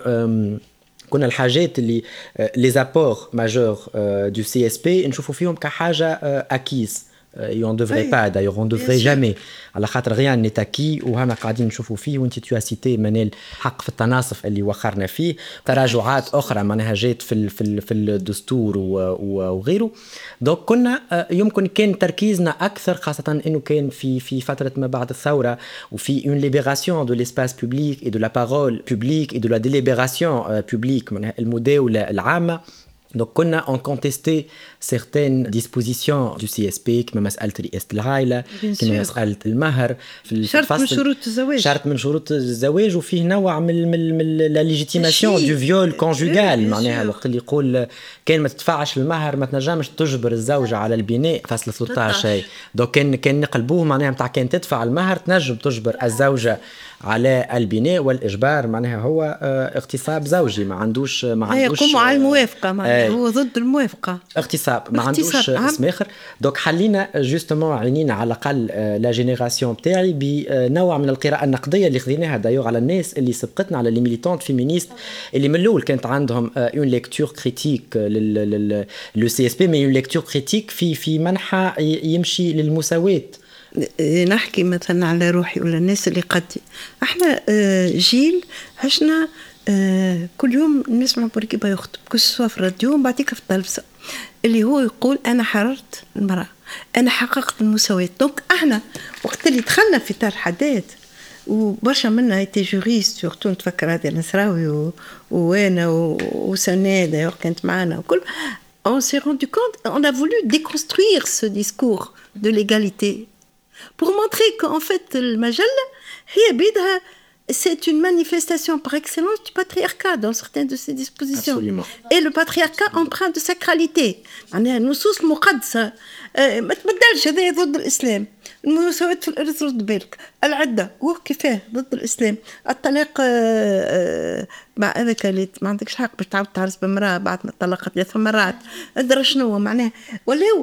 كنا الحاجات اللي les apports majeurs du CSP نشوفوا فيهم كحاجة أكيس. on devrait pas d'ailleurs on devrait jamais على خاطر rien n'est acquis وهنا قاعدين نشوفوا فيه. وانت تيواسيتي منال حق في التناصف اللي وخرنا فيه تراجعات أخرى منها جات في الدستور وغيره. دونك كنا يمكن كان تركيزنا أكثر خاصة إنه كان في فترة ما بعد الثورة وفي une libération de l'espace public et de la parole publique et de la délibération publique منها المداولة العامة. Donc, on a contesté certaines dispositions du CSP كما مسألة رئاسة العائلة كما مسألة المهر شرط من شروط الزواج. شرط من شروط الزواج وفيه نوع من la légitimation du viol conjugal. معناها الوقت اللي يقول كان ما تدفعش المهر ما تنجمش تجبر الزوجة على البناء فصل 13. دوك كان نقلبوه معناها متاع كان تدفع المهر تنجم تجبر الزوجة على البناء والإجبار. معناها هو اغتصاب زوجي ما عندوش يقوم على الموافقة هو ضد الموافقة اغتصاب ما عندوش اسم آخر. دوك حلينا جوستمون عينينا على الأقل لا جينيراسيون بتاعي بنوع من القراءة النقدية اللي خذيناها دايوغ على الناس اللي سبقتنا على لي ميليتانت فيمينيست اللي من الأول كانت عندهم اون ليكتور كريتيك لو سي اس بي مي اون ليكتور كريتيك في منحى يمشي للمساواة. نحكي مثلا على روحي ولا الناس اللي قدي احنا جيل عشنا كل يوم نسمع بوركيبا يخطب كل سوا في الراديو بعديك في التلفزة اللي هو يقول أنا حررت المرأة أنا حققت المساواة. دونك احنا وقت اللي دخلنا في تار حداد وبرشا منا ايتي جوريست سورتو نتفكر هذا النسراوي وانا وسنادة كانت معنا وكل on s'est rendu compte on a voulu déconstruire ce discours de l'égalité pour montrer qu'en fait المجلة هي بيدها c'est une manifestation par excellence du patriarcat dans certaines de ses dispositions. Absolument. Et le patriarcat empreint de sacralité. معناها النصوص المقدسة ما تبدلش، هذا ضد الإسلام. المساواة في الإرث ضد بالك، العدة كيفاه ضد الإسلام، الطلاق مع هذاك اللي ما عندكش حق باش تعاود تعرس بامرأة بعد ما طلقت 3 مرات، أدرى شنو معناها، ولاو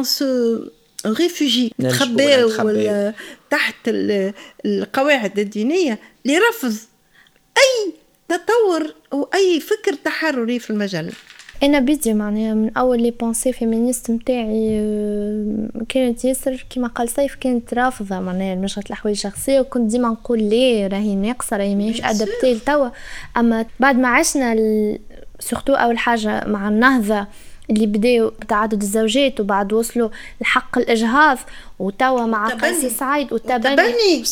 ريفوجي نتخباو تحت القواعد الدينية لرفض أي تطور أو أي فكر تحرري في المجال. انا بيدي معناها من اول لي بونسي فيمينيست نتاعي كانت ياسر كما قال سيف، كانت رافضه معناها مشغله الاحوال الشخصيه، وكنت ديما نقول ليه راهي ناقصه، راهي ماهيش ادابتي لتوا. اما بعد ما عشنا سورتو اول حاجه مع النهضه اللي بداوا بتعدد الزوجات وبعد وصلوا لحق الإجهاض، وتوا مع قيس سعيد والتبني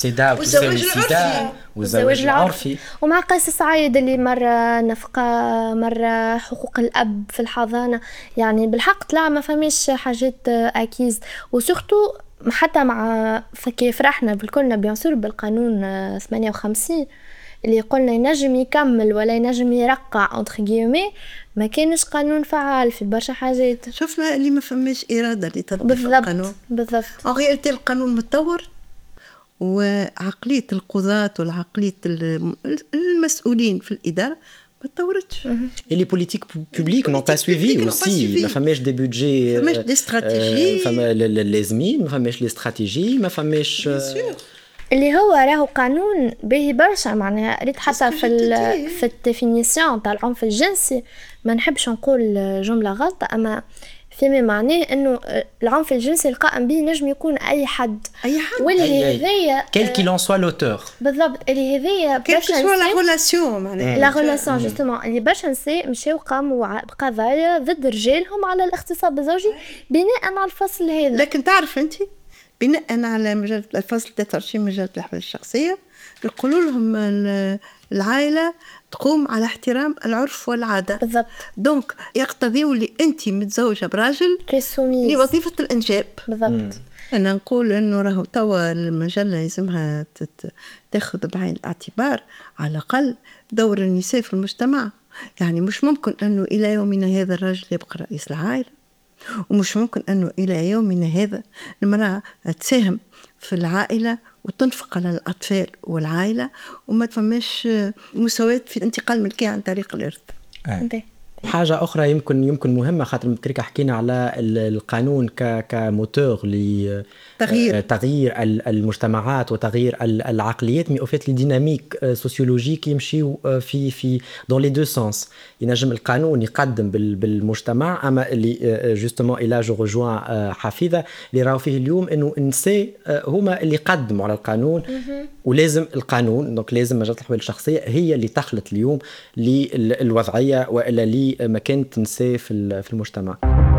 والزواج العرفي، ومع قيس سعيد اللي مرة نفقة مرة حقوق الأب في الحضانة. يعني بالحق طلع ما فماش حاجات أكيز، وسورتو حتى مع فكي فرحنا بالكلنا بيانسور بالقانون 58 اللي قلنا ينجم يكمل ولا ينجم يرقع entre guillemets، ما كانش قانون فعال في برشا حاجات. شفنا اللي ما فماش إرادة لتطبيق القانون. بالضبط. أغيرتي القانون متطور، وعقلية القضاة والعقلية المسؤولين في الإدارة ما تطورتش. Et les politiques publiques n'ont pas suivi aussi. ما فماش des budgets. ما فماش des stratégies. فما لازمين، ما فماش les stratégies، ما فماش. اللي هو راهو قانون باهي برشا معناها. ريت حتى في الديفينيسيون تاع العنف الجنسي، ما نحبش نقول جملة غلطة، أما فيما معناه إنه العنف الجنسي القائم به نجم يكون أي حد واللي هذايا quel qu'il en soit l'auteur. بالضبط. اللي هذايا برشا نساء لا ريلاسيون معناها لا ريلاسيون جوستومون، اللي برشا نساء مشاو قاموا بقضايا ضد رجالهم على الاغتصاب الزوجي بناء على الفصل هذا. لكن تعرف أنت بناء على مجال الفصل 23 مجال الأحوال الشخصية يقولوا لهم العائلة تقوم على احترام العرف والعادة. بالضبط. دونك يقتضيوا اللي أنت متزوجة براجل لوظيفة الإنجاب. بالضبط. أنا نقول إنه راهو توا المجلة لازمها تأخذ بعين الاعتبار على الأقل دور النساء في المجتمع. يعني مش ممكن إنه إلى يومنا هذا الرجل يبقى رئيس العائلة، ومش ممكن أنه إلى يومنا هذا المرأة تساهم في العائلة وتنفق على الأطفال والعائلة، وما تفهمش مساواة في انتقال ملكية عن طريق الإرث. حاجة أخرى يمكن مهمة، خاطر متريكا حكينا على القانون كموتور لتغيير المجتمعات وتغيير العقليات، مي أوفيت الديناميك سوسيولوجيك يمشيو في دون لي دو سونس. ينجم القانون يقدم بالمجتمع، أما اللي جوستومون إلا جو رجوان حفيظة اللي راهو فيه اليوم إنه النساء هما اللي قدموا على القانون، ولازم القانون دونك لازم مجلة الأحوال الشخصية هي اللي تخلط اليوم للوضعية وإلا لي مكانة النساء في المجتمع.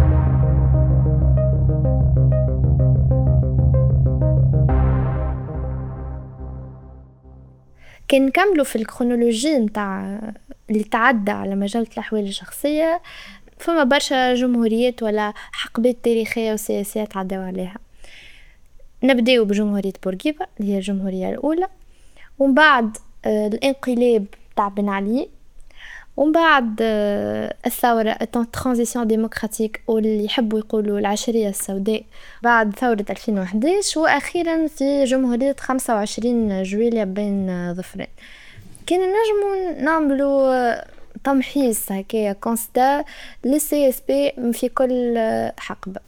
كان نكملوا في الكرونولوجي متاع اللي تعدى على مجلة الأحوال الشخصية، فما برشا جمهوريات ولا حقبات تاريخية وسياسية تعدوا عليها. نبدأ بجمهورية بورقيبة اللي هي الجمهورية الأولى، ومن بعد الانقلاب تاع بن علي، ومن بعد الثورة الترانزيسيون ديمقراطيك واللي يحبوا يقولوا العشرية السوداء بعد ثورة 2011، وأخيرا في جمهورية 25 جويلية بين ظفرين. كان نجموا نعملوا تمحيص هكايا كونستا للسي اس بي في كل حقبة.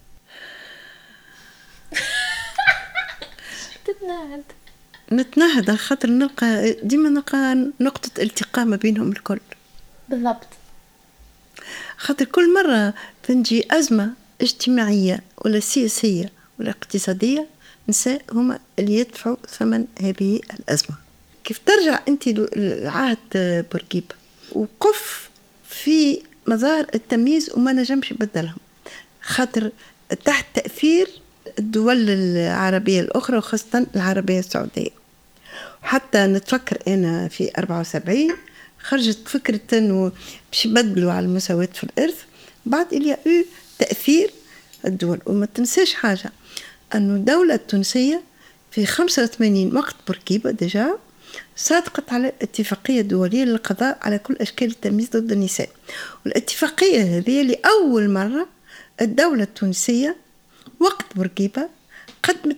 نتنهد على خاطر نلقى نقطة التقاء ما بينهم الكل. بالضبط. خاطر كل مرة تنجي أزمة اجتماعية ولا سياسية ولا اقتصادية، نساء هما اللي يدفعوا ثمن هذه الأزمة. كيف ترجع أنت لعهد بورقيبة وقف في مظاهر التمييز وما نجمش يبدلهم، خاطر تحت تأثير الدول العربية الأخرى وخاصة العربية السعودية. حتى نتفكر أنا في 74 خرجت فكرة أنه باش يبدلوا على المساواة في الإرث، بعد إلي تأثير الدول. وما تنساش حاجة، أنه الدولة التونسية في 85 وقت بورقيبة ديجا صادقت على اتفاقية دولية للقضاء على كل أشكال التمييز ضد النساء. والاتفاقية هذه لأول مرة الدولة التونسية وقت بورقيبة قدمت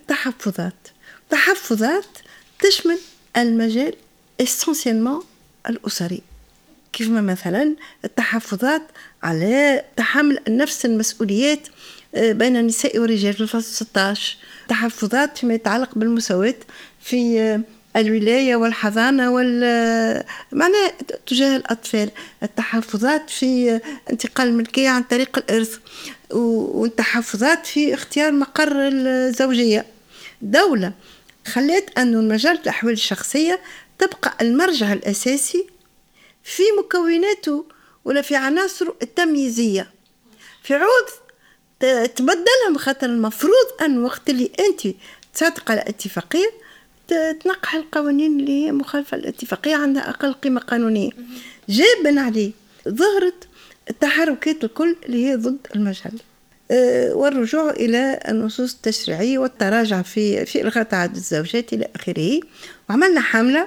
تحفظات تشمل المجال essentiellement الأسري، كيف ما مثلا التحفظات على تحمل نفس المسؤوليات بين النساء والرجال في الفصل 16، تحفظات فيما يتعلق بالمساواة في الولاية والحضانة معناه تجاه الأطفال، التحفظات في انتقال الملكية عن طريق الإرث، والتحفظات في اختيار مقر الزوجية. دولة خلت أن المجال الأحوال الشخصية تبقى المرجع الأساسي في مكوناته ولا في عناصره التمييزية، في عود تبدلها، بخاطر المفروض أن وقت اللي أنت تصادق على اتفاقية تنقح القوانين اللي هي مخالفة الاتفاقية عندها أقل قيمة قانونية. جابا عليه ظهرت التحركات الكل اللي هي ضد المجال، والرجوع إلى النصوص التشريعية والتراجع في إلغاء تعدد الزوجات إلى آخره. وعملنا حملة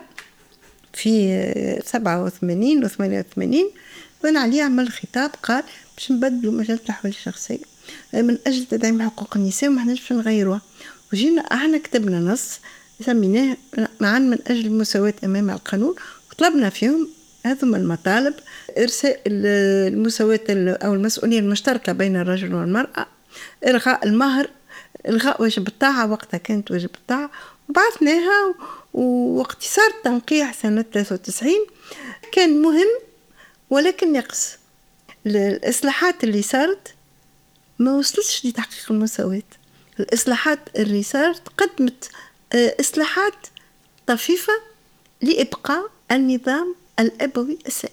في 87 و 88 بنى عليه عمل خطاب قال باش نبدلوا مجال الأحوال الشخصية من أجل تدعيم حقوق النساء وما حناش نغيروها. وجينا احنا كتبنا نص سميناه معا من أجل المساواة أمام القانون، وطلبنا فيهم هذم المطالب: إرساء المساواة أو المسؤولية المشتركة بين الرجل والمرأة، إلغاء المهر، إلغاء واجب الطاعة، وقتها كانت واجب الطاعة، وبعثناها. ووقت صار التنقيح سنة 93 كان مهم ولكن نقص. الإصلاحات اللي صارت ما وصلتش لتحقيق المساواة. الإصلاحات اللي صارت قدمت إصلاحات طفيفة لإبقاء النظام الأبوي السائد،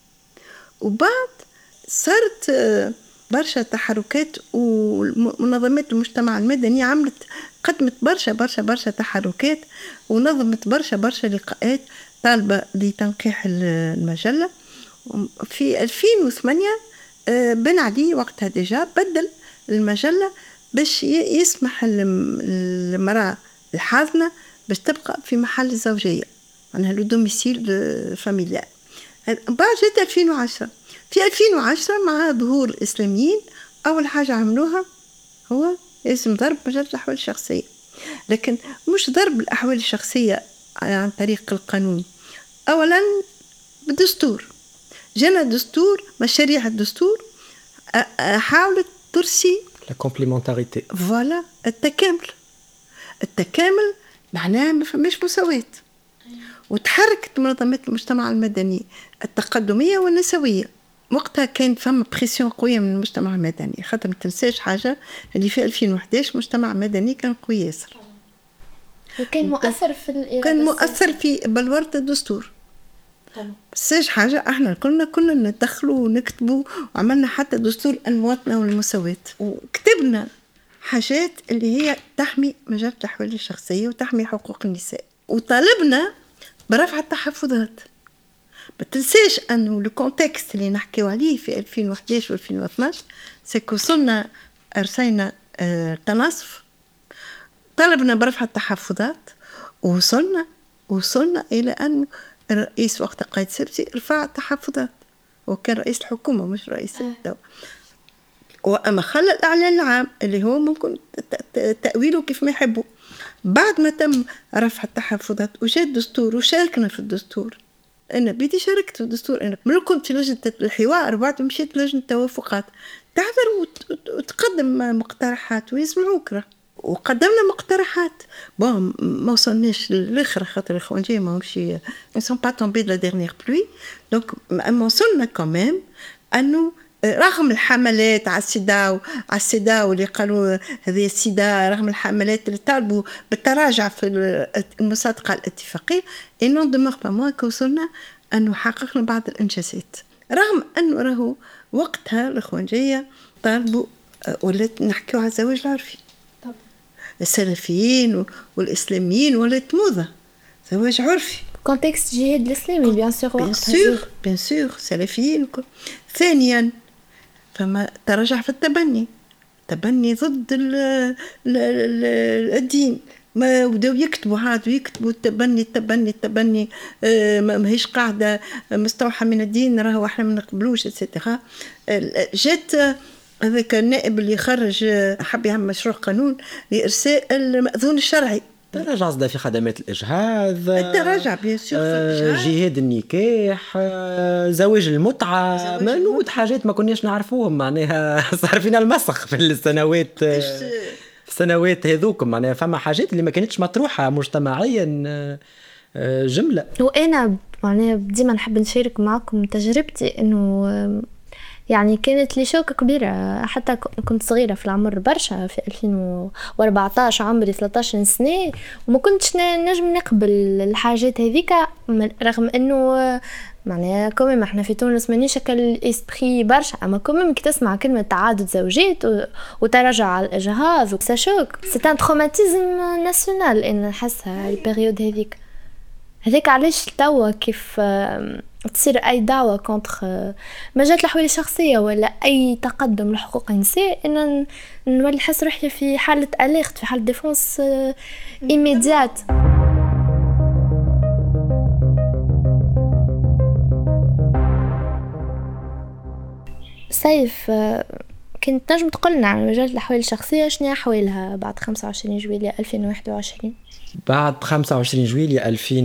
وبعد صارت برشا تحركات، ومنظمات المجتمع المدني قدمت برشا تحركات، ونظمت برشا لقاءات طالبة لتنقيح المجلة. في 2008 بن علي وقتها ديجا بدل المجلة باش يسمح المرأة الحاضنة باش تبقى في محل الزوجية، معناها لو دوميسيل فاميليال. بعد جات 2010. في 2010 مع ظهور الإسلاميين أول حاجة عملوها هو لازم ضرب مجال الأحوال الشخصية، لكن مش ضرب الأحوال الشخصية عن طريق القانون. أولا بالدستور، جانا دستور، مشاريع الدستور حاولت ترسي لا كومبليمنتاريتي، فوالا التكامل معناه ما فماش مساواة. وتحركت منظمات المجتمع المدني التقدمية والنسوية. وقتها كان فما بريسيون قوية من المجتمع المدني، خاطر ما تنساش حاجة اللي في 2011 مجتمع مدني كان قوي ياسر، وكان مؤثر كان مؤثر في بلورة الدستور. بساج حاجة احنا كنا ندخلوا ونكتبوا، وعملنا حتى دستور المواطنة والمساواة، وكتبنا حاجات اللي هي تحمي مجال الأحوال الشخصية وتحمي حقوق النساء، وطالبنا برفع التحفظات. ما تنساش انه الكونتكست اللي نحكيو عليه في 2011 و 2012 سيكو وصلنا ارسينا تناصف، طلبنا برفع التحفظات، وصلنا الى ان الرئيس وقت قايد سبسي رفع التحفظات، وكان رئيس الحكومة مش رئيس الدولة. وأما خلى الإعلان العام اللي هو ممكن تأويله كيف ما يحبوا. بعد ما تم رفع التحفظات وجاء الدستور وشاركنا في الدستور، أنا بيدي شاركت في الدستور، أنا من كنت في لجنة الحوار، بعد مشيت لجنة التوافقات تحضر وتقدم مقترحات ويسمعوك، وقدمنا مقترحات. ما وصلناش للآخر خاطر الإخوانجية ما همشي ils sont pas tombés de la dernière pluie. donc ما وصلنا كمان أنه رغم الحملات على السيدا واللي قالوا هذه السيدا، رغم الحملات اللي طالبوا بالتراجع في المصادقة الاتفاقية، إنه دماغ بموا كوصلنا أنه حققنا بعض الإنجازات، رغم أنه راهو وقتها الإخوانجية طالبوا ولات نحكيو على الزواج العرفي. السلفيين والإسلاميين ولات موضة زواج عرفي، كونتكست جهاد الإسلامي بيان سور سلفيين. ثانيا فما تراجع في التبني ضد الدين، ما بداو يكتبوا هذا ويكتبوا التبني ماهيش قاعدة مستوحى من الدين، راهو احنا ما نقبلوش اتسيتيرا. جات هذاك النائب اللي خرج حب يعمل مشروع قانون لإرساء المأذون الشرعي. تراجع في خدمات الإجهاض، تراجع بيان سور جهاد النكاح، زواج المتعة، منود حاجات ما كناش نعرفوهم معناها صار فينا المسخ في السنوات هذوكم. معناها فما حاجات اللي ما كانتش مطروحة مجتمعيا جملة. وأنا معناها ديما نحب نشارك معكم تجربتي إنه يعني كانت لي شوكة كبيرة، حتى كنت صغيرة في العمر برشا في 2014 عمري 13 سنة وما كنتش نجم نقبل الحاجات هذيك، رغم انه معناها كومي احنا في تونس مانيش هكا اسبري برشا، اما كومي كي تسمع كلمة تعدد زوجات وتراجع على الاجهاض ساشوك سي ان تروماتيزم ناسيونال ان نحسها البيريود هذيك. علاش توا كيف تصير أي دعوة كونتر مجال الأحوال الشخصية ولا أي تقدم لحقوق النساء إن نولي حس روحي في حالة أليرت، في حالة ديفونس إيميديات. سيف كنت نجم تقولنا عن مجال الأحوال الشخصية شنو أحوالها بعد 25 جويلية 2021؟ بعد 25 جويلية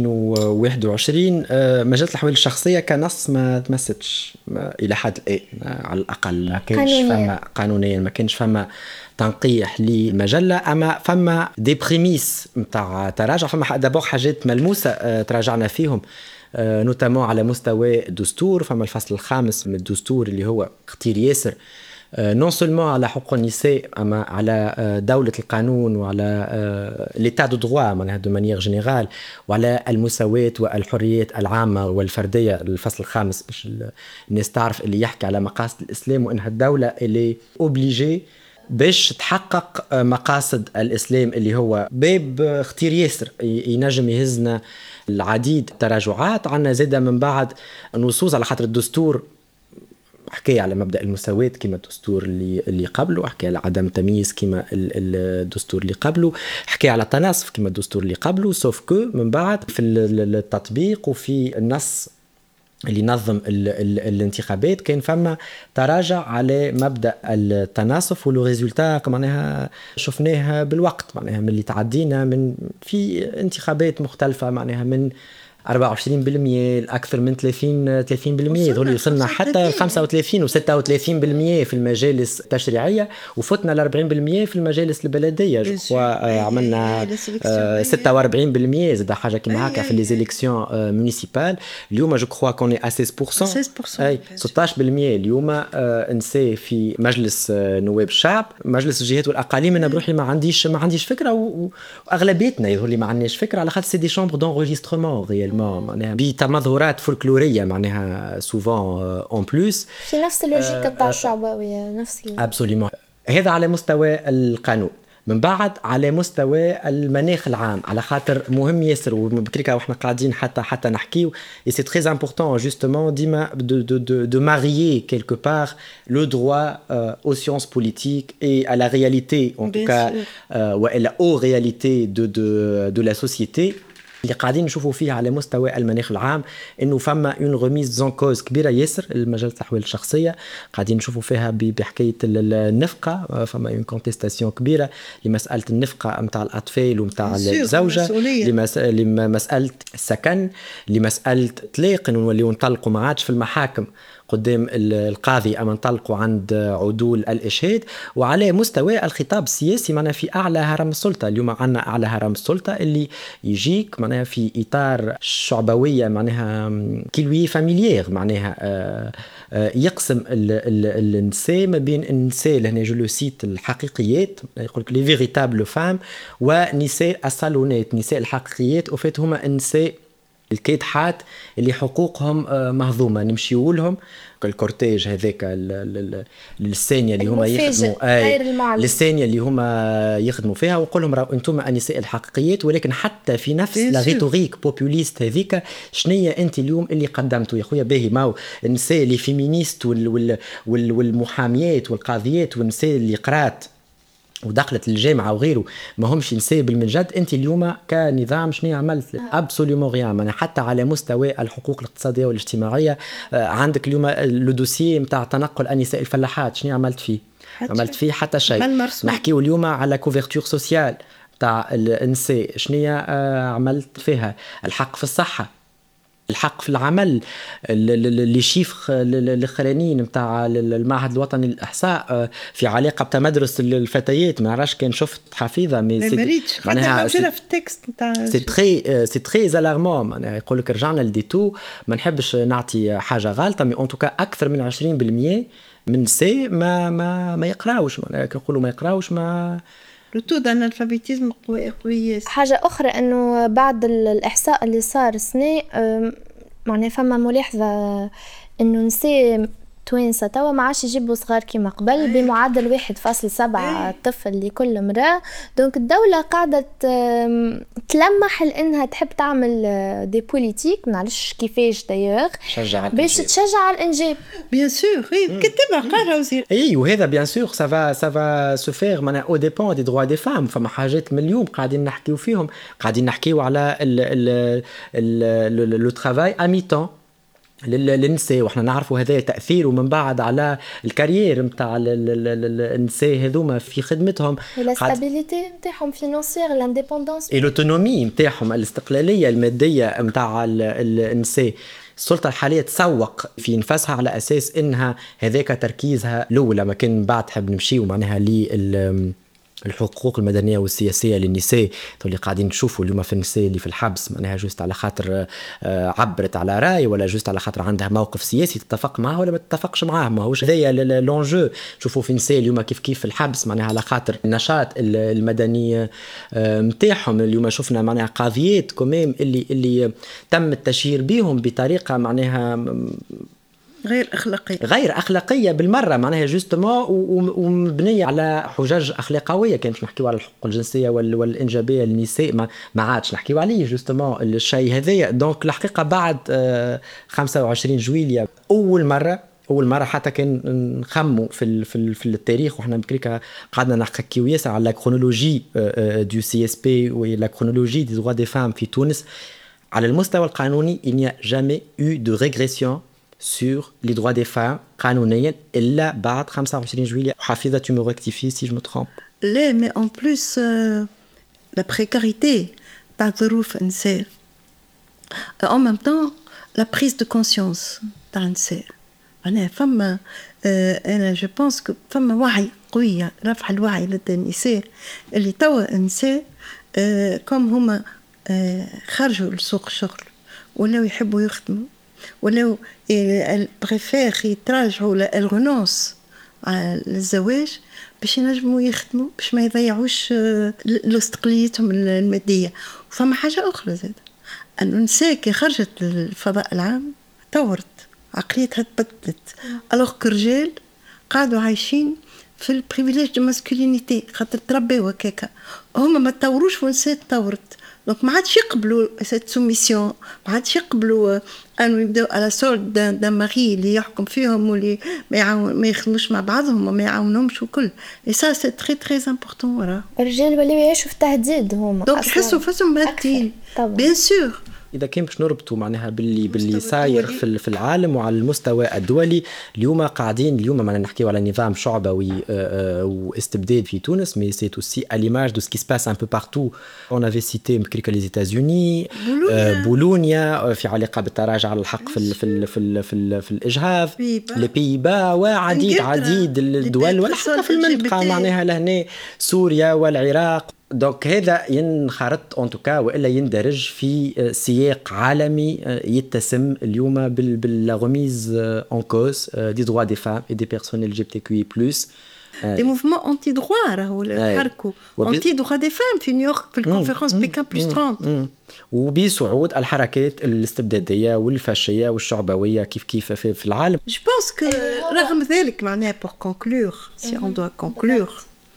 2021 مجال الأحوال الشخصية كنص ما تمستش إلى حد الآن، على الأقل ما كانش فما قانونيا، ما كانش فما تنقيح للمجلة، أما فما دي بريميس متاع تراجع، فما دابور حاجات ملموسة تراجعنا فيهم نوتامون على مستوى الدستور. فما الفصل الخامس من الدستور اللي هو كتير ياسر نون سولمون على حقوق النساء، اما على دولة القانون وعلى ليتا دو دروا معناها دو مانيير جينيرال، وعلى المساواة والحريات العامة والفردية. الفصل الخامس باش الناس تعرف اللي يحكي على مقاصد الإسلام وإنها الدولة اللي أوبليجي باش تحقق مقاصد الإسلام اللي هو باب اختيار ياسر ينجم يهزنا العديد التراجعات. عنا زادة من بعد نصوص على خاطر الدستور حكي على مبدأ المساواة كما الدستور اللي قبله، حكي على عدم تمييز كما الدستور اللي قبله، حكي على تناصف كما الدستور اللي قبله. سوف كو من بعد في التطبيق وفي النص اللي نظم الانتخابات كان فما تراجع على مبدأ التناصف، ولو ريزولتا معناها شفناها بالوقت، معناها من اللي تعدينا من في انتخابات مختلفة معناها من 24% أكثر من 30% يظهر يوصلنا حتى 35 و 36% في المجالس التشريعية، وفتنا ل 40% في المجالس البلدية. عملنا 46% زاد حاجة كما هكا في لي زيليكسيون مونيسيبال. اليوم جو كخوا كوني ا 16%، أي 16% اليوم نساء في مجلس نواب الشعب. مجلس الجهات والأقاليم أنا بروحي ما عنديش فكرة، وأغلبيتنا يظهر لي ما عندناش فكرة على خاطر سي دي شامبر دونغوجيسترومون ريال معناها بتمظهرات فولكلورية معناها سوفون اون بلوس في نفس اللوجيك تاع الشعبوية نفس ابسوليومون. هذا على مستوى القانون. من بعد على مستوى المناخ العام، على خاطر مهم ياسر وبكريكا واحنا قاعدين حتى نحكيو et c'est très important justement ديما de marier quelque part le droit aux sciences politiques et à la réalité en tout cas et la haute réalité de la société اللي قاعدين نشوفوا فيها على مستوى المناخ العام. انه فما اون ريميز زون كوز كبيره ياسر المجال التحويل الشخصيه، قاعدين نشوفوا فيها بحكايه النفقه. فما اون كونتيستاسيون كبيره لمساله النفقه نتاع الاطفال ونتاع الزوجه، لمساله السكن، لمساله طلاق انه نوليو نطلقوا ما عادش في المحاكم قدام القاضي أما نطلقوا عند عدول الإشهاد. وعلى مستوى الخطاب السياسي معنا في أعلى هرم السلطة، اليوم عنا أعلى هرم السلطة اللي يجيك معناها في إطار شعبوية معناها كيلوي فاميليير، معناها يقسم النساء ما بين النساء لهنا جو سيت الحقيقيات يقولك لي فيريتابل فام، ونساء الصالونات نساء الحقيقيات وفات هما النساء الكيدحات اللي حقوقهم مهضومة. نمشيو لهم الكورتيج هذاك للثانية اللي هما يخدموا للثانية اللي هما يخدموا فيها، وقول لهم راهو انتم النساء الحقيقيات. ولكن حتى في نفس لا ريتوريك بوبوليست هذيك شنية انت اليوم اللي قدمتوا يا خويا باهي؟ ماو النساء اللي فيمينيست والمحاميات والقاضيات والنساء اللي قرات ودخلت الجامعه وغيره ما همش نساء بالمنجد، انت اليوم كنظام شنو عملت؟ ابسوليومون ريان. يعني حتى على مستوى الحقوق الاقتصاديه والاجتماعيه عندك اليوم لو دوسيي نتاع تنقل النساء الفلاحات شنو عملت فيه؟ عملت فيه حتى شيء. نحكيو اليوم على كوفرتور سوسيال تاع النساء شنو عملت فيها؟ الحق في الصحه، الحق في العمل، اللي شيف الاخرانيين نتاع المعهد الوطني للاحصاء في علاقه بتمدرس الفتيات. ما نعرفش كان شفت حفيظه معناها في التكست نتاع سي تري زالارمون. معناها يقول لك رجعنا لديتو، ما نحبش نعطي حاجه غلطه، مي اون توكا اكثر من 20% من سي ما يقراوش. معناها كنقولوا ما يقراوش، ما لو دانالفابيتيزم قوي. حاجة أخرى أنه بعد الإحصاء اللي صار السنة معناه فما ملاحظة أنه نساء توانسة توا ما عادش يجيبوا صغار كيما قبل بمعدل 1.7 طفل لكل امرأة. دونك الدولة قاعدة تلمح لأنها تحب تعمل دي بوليتيك، منعرفش كيفاش دايوغ باش تشجع الإنجاب. بيان سور كتبها قالها وزير. اي وهذا بيان سور سافا سو فير معناها او ديبون دي دروا دي فام. فما حاجات مليون قاعدين نحكيو فيهم، قاعدين نحكيو على لو ترافاي ا ميتون للنساء، واحنا نعرفوا هذا تأثيره من بعد على الكارير متاع النساء هذوما في خدمتهم، الاستابيليتي نتاعهم فينانسيير، الانديبوندونس، الاوتونومي نتاعهم، الاستقلاليه الماديه متاع النساء. السلطة الحالية تسوق في نفسها على أساس إنها هذاك تركيزها الأول، ما كان بعد حب نمشيو معناها الحقوق المدنيه والسياسيه للنساء اللي قاعدين نشوفوا اليوم في النساء اللي في الحبس معناها جوست على خاطر عبرت على راي، ولا جوست على خاطر عندها موقف سياسي تتفق معه ولا ما تتفقش معه. ما هوش هذايا لونجو. شوفوا في النساء اليوم كيف في الحبس معناها على خاطر النشاط المدني نتاعهم. اليوم شفنا معناها قاضيات كمام اللي تم التشهير بهم بطريقه معناها غير أخلاقية بالمرة، معناها جوستمون ومبنية على حجج أخلاقوية. كانت نحكيو على الحقوق الجنسية والإنجابية للنساء، ما عادش نحكيو عليه جوستمون الشيء هذايا. دونك الحقيقة بعد 25 جويلية أول مرة حتى كان نخمو في التاريخ، وإحنا بكريكا قعدنا نحكيو ياسر على الكرونولوجي دو سي اس بي ولا كرونولوجي دي droits des femmes في تونس. على المستوى القانوني il n'y a jamais eu de régression sur les droits des femmes قانونيا إلا بعد 25 جويلية. حافظة tu me rectifies si je me trompe. لا mais en plus la précarité تاع ظروف النساء en même temps la prise de conscience تاع النساء. أنا فما أنا je pense que فما وعي قوية، رفع الوعي لدى النساء اللي توا النساء كم هما خرجوا لسوق الشغل ولا يحبوا يخدموا ولو بريفير يتراجعوا الغنوص على الزواج باش ينجموا يخدموا باش ما يضيعوش استقلاليتهم المادية. وفما حاجة أخرى زاد، أنه النساء كي خرجت للفضاء العام طورت عقليتها تبدلت، ألوغ كرجال قاعدوا عايشين في البريفيليج دو ماسكولينيتي خاطر تربيوا هكاكا، هما ما تطوروش والنساء تطورت. دونك ما عادش يقبلوا سيت سوميسيون، ما عادش يقبلوا انه يبداو على سورد دان ماري اللي يحكم فيهم واللي ما يخدموش مع بعضهم وما يعاونهمش وكل. اي سا سي تري تري امبورطون. ورا الرجال ولاو يعيشوا في تهديد هما، دونك يحسوا فاسهم مهددين بيان سور. إذا كان باش نربطوا معناها باللي ساير في العالم وعلى المستوى الدولي اليوم قاعدين اليوم معنا نحكيو على نظام شعبوي واستبداد في تونس، mais c'est aussi à l'image de ce qui se passe un peu partout. On avait cité les États-Unis، بولونيا في علاقة بالتراجع على الحق في الإجهاض، لي بيبا وعديد الدول ولا حتى في المنطقة معناها لهنا سوريا والعراق. دونك هذا ينخرط ان توكا والا يندرج في سياق عالمي يتسم اليوم بالغميز ان كوز دي دروا دي فام اي دي بيرسون ال جي بي تي كيو بلس دي موفمون انتي دروا راهو حركوا انتي دروا دي فام في نيويورك في الكونفرنس بيكان بلس 30 وبصعود الحركات الاستبداديه والفاشيه والشعبويه كيف في العالم. جو بونس كو رغم ذلك معناها بور كونكلور سي اون دو كونكلور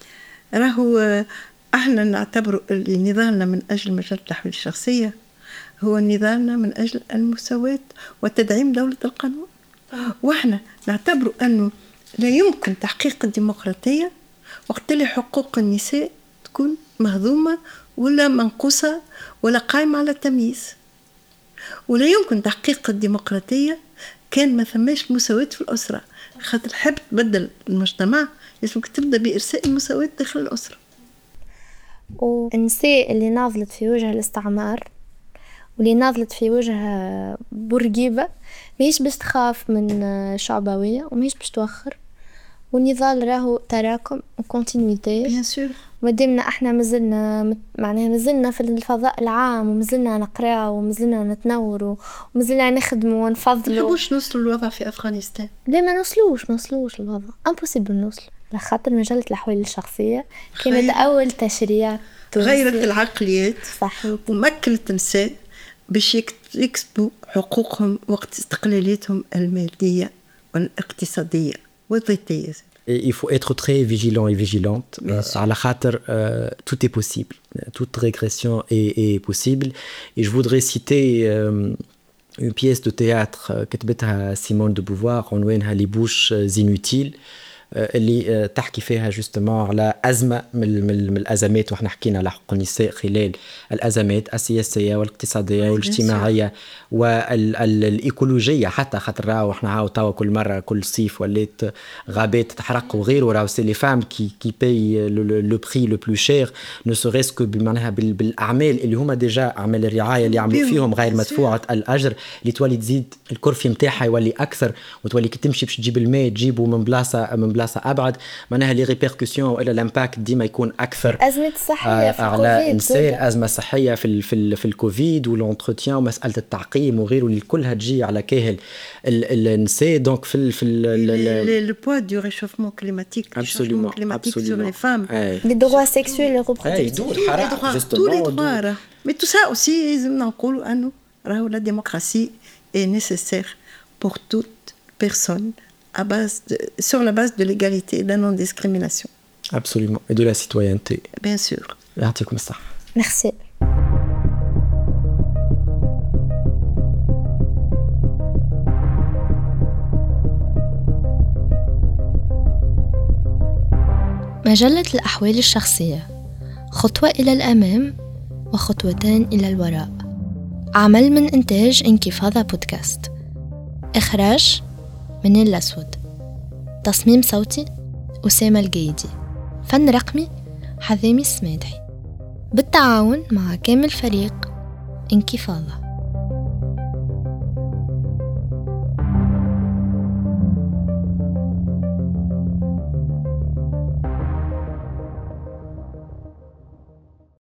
راهو احنا نعتبر نضالنا من اجل مجال التحويل الشخصيه هو نضالنا من اجل المساواه وتدعيم دوله القانون. واحنا نعتبر انه لا يمكن تحقيق الديمقراطيه وقت اللي حقوق النساء تكون مهضومة ولا منقوصة ولا قائمة على التمييز. ولا يمكن تحقيق الديمقراطية كان ما ثماش مساواة في الأسرة. خاطر حب تبدل المجتمع لازمك تبدأ بإرساء المساواة داخل الأسرة. والنساء اللي ناضلت في وجه الاستعمار واللي ناضلت في وجه بورقيبة ماهيش باش تخاف من شعبوية وماهيش باش توخر، والنضال راهو تراكم وكونتينيتي. بيان سور مادامنا احنا مازلنا في الفضاء العام ومازلنا نقرا ومازلنا نتنور ومازلنا نخدموا ونفضلوا. نحبوش نوصلوا الوضع في أفغانستان. لا ما نوصلوش الوضع امبوسيبل نوصل، لخاطر مجلة الأحوال الشخصية كانت أول تشريع غيرت العقليات صحيح ومكنت النساء باش يكسبوا حقوقهم وقت استقلاليتهم المادية والاقتصادية والذاتية. Il faut être très vigilant et vigilante. À la khater, tout est possible. Toute régression est possible. Et je voudrais citer une pièce de théâtre كتبتها Simone de Beauvoir عنوانها Les bouches inutiles. اللي تحكي فيها جوستمون على أزمة من الأزمات، وإحنا حكينا على حقوق النساء خلال الأزمات السياسية والاقتصادية والاجتماعية والإيكولوجية حتى. خاطر راهو إحنا عاو توا كل مرة كل صيف ولات غابات تحرق وغيره، راهو سي لي فام كي باي لو بري لو بلو شير نو سوريس كو بمعناها بالأعمال اللي هما ديجا أعمال الرعاية اللي عملوا فيهم غير مدفوعة الأجر، اللي تولي تزيد الكرفي متاعها يولي أكثر، وتولي كي تمشي باش تجيب الماء تجيبه من بلاصة أبعد. معناها لي ريبيركسيون وإلا الامباكت ديما يكون أكثر. أزمة صحية في على النساء، أزمة صحية في الكوفيد والانتروتيان ومسألة التعقيم وغيره اللي كلها تجي على كاهل النساء. دونك في le poids du réchauffement climatique, absolument, sur les femmes, les droits sexuels et reproductifs, tous les droits. Mais tout ça aussi, la démocratie est nécessaire pour toute personne sur la base de l'égalité et de la non-discrimination. Absolument, et de la citoyenneté. Bien sûr. يعطيكم الصحة. Merci. مجلة الأحوال الشخصية، خطوة إلى الأمام وخطوتان إلى الوراء. عمل من إنتاج انكفاضة بودكاست. إخراج منال الأسود. تصميم صوتي أسامة الجيدي. فن رقمي حذامي السمادحي، بالتعاون مع كامل فريق انكفاضة.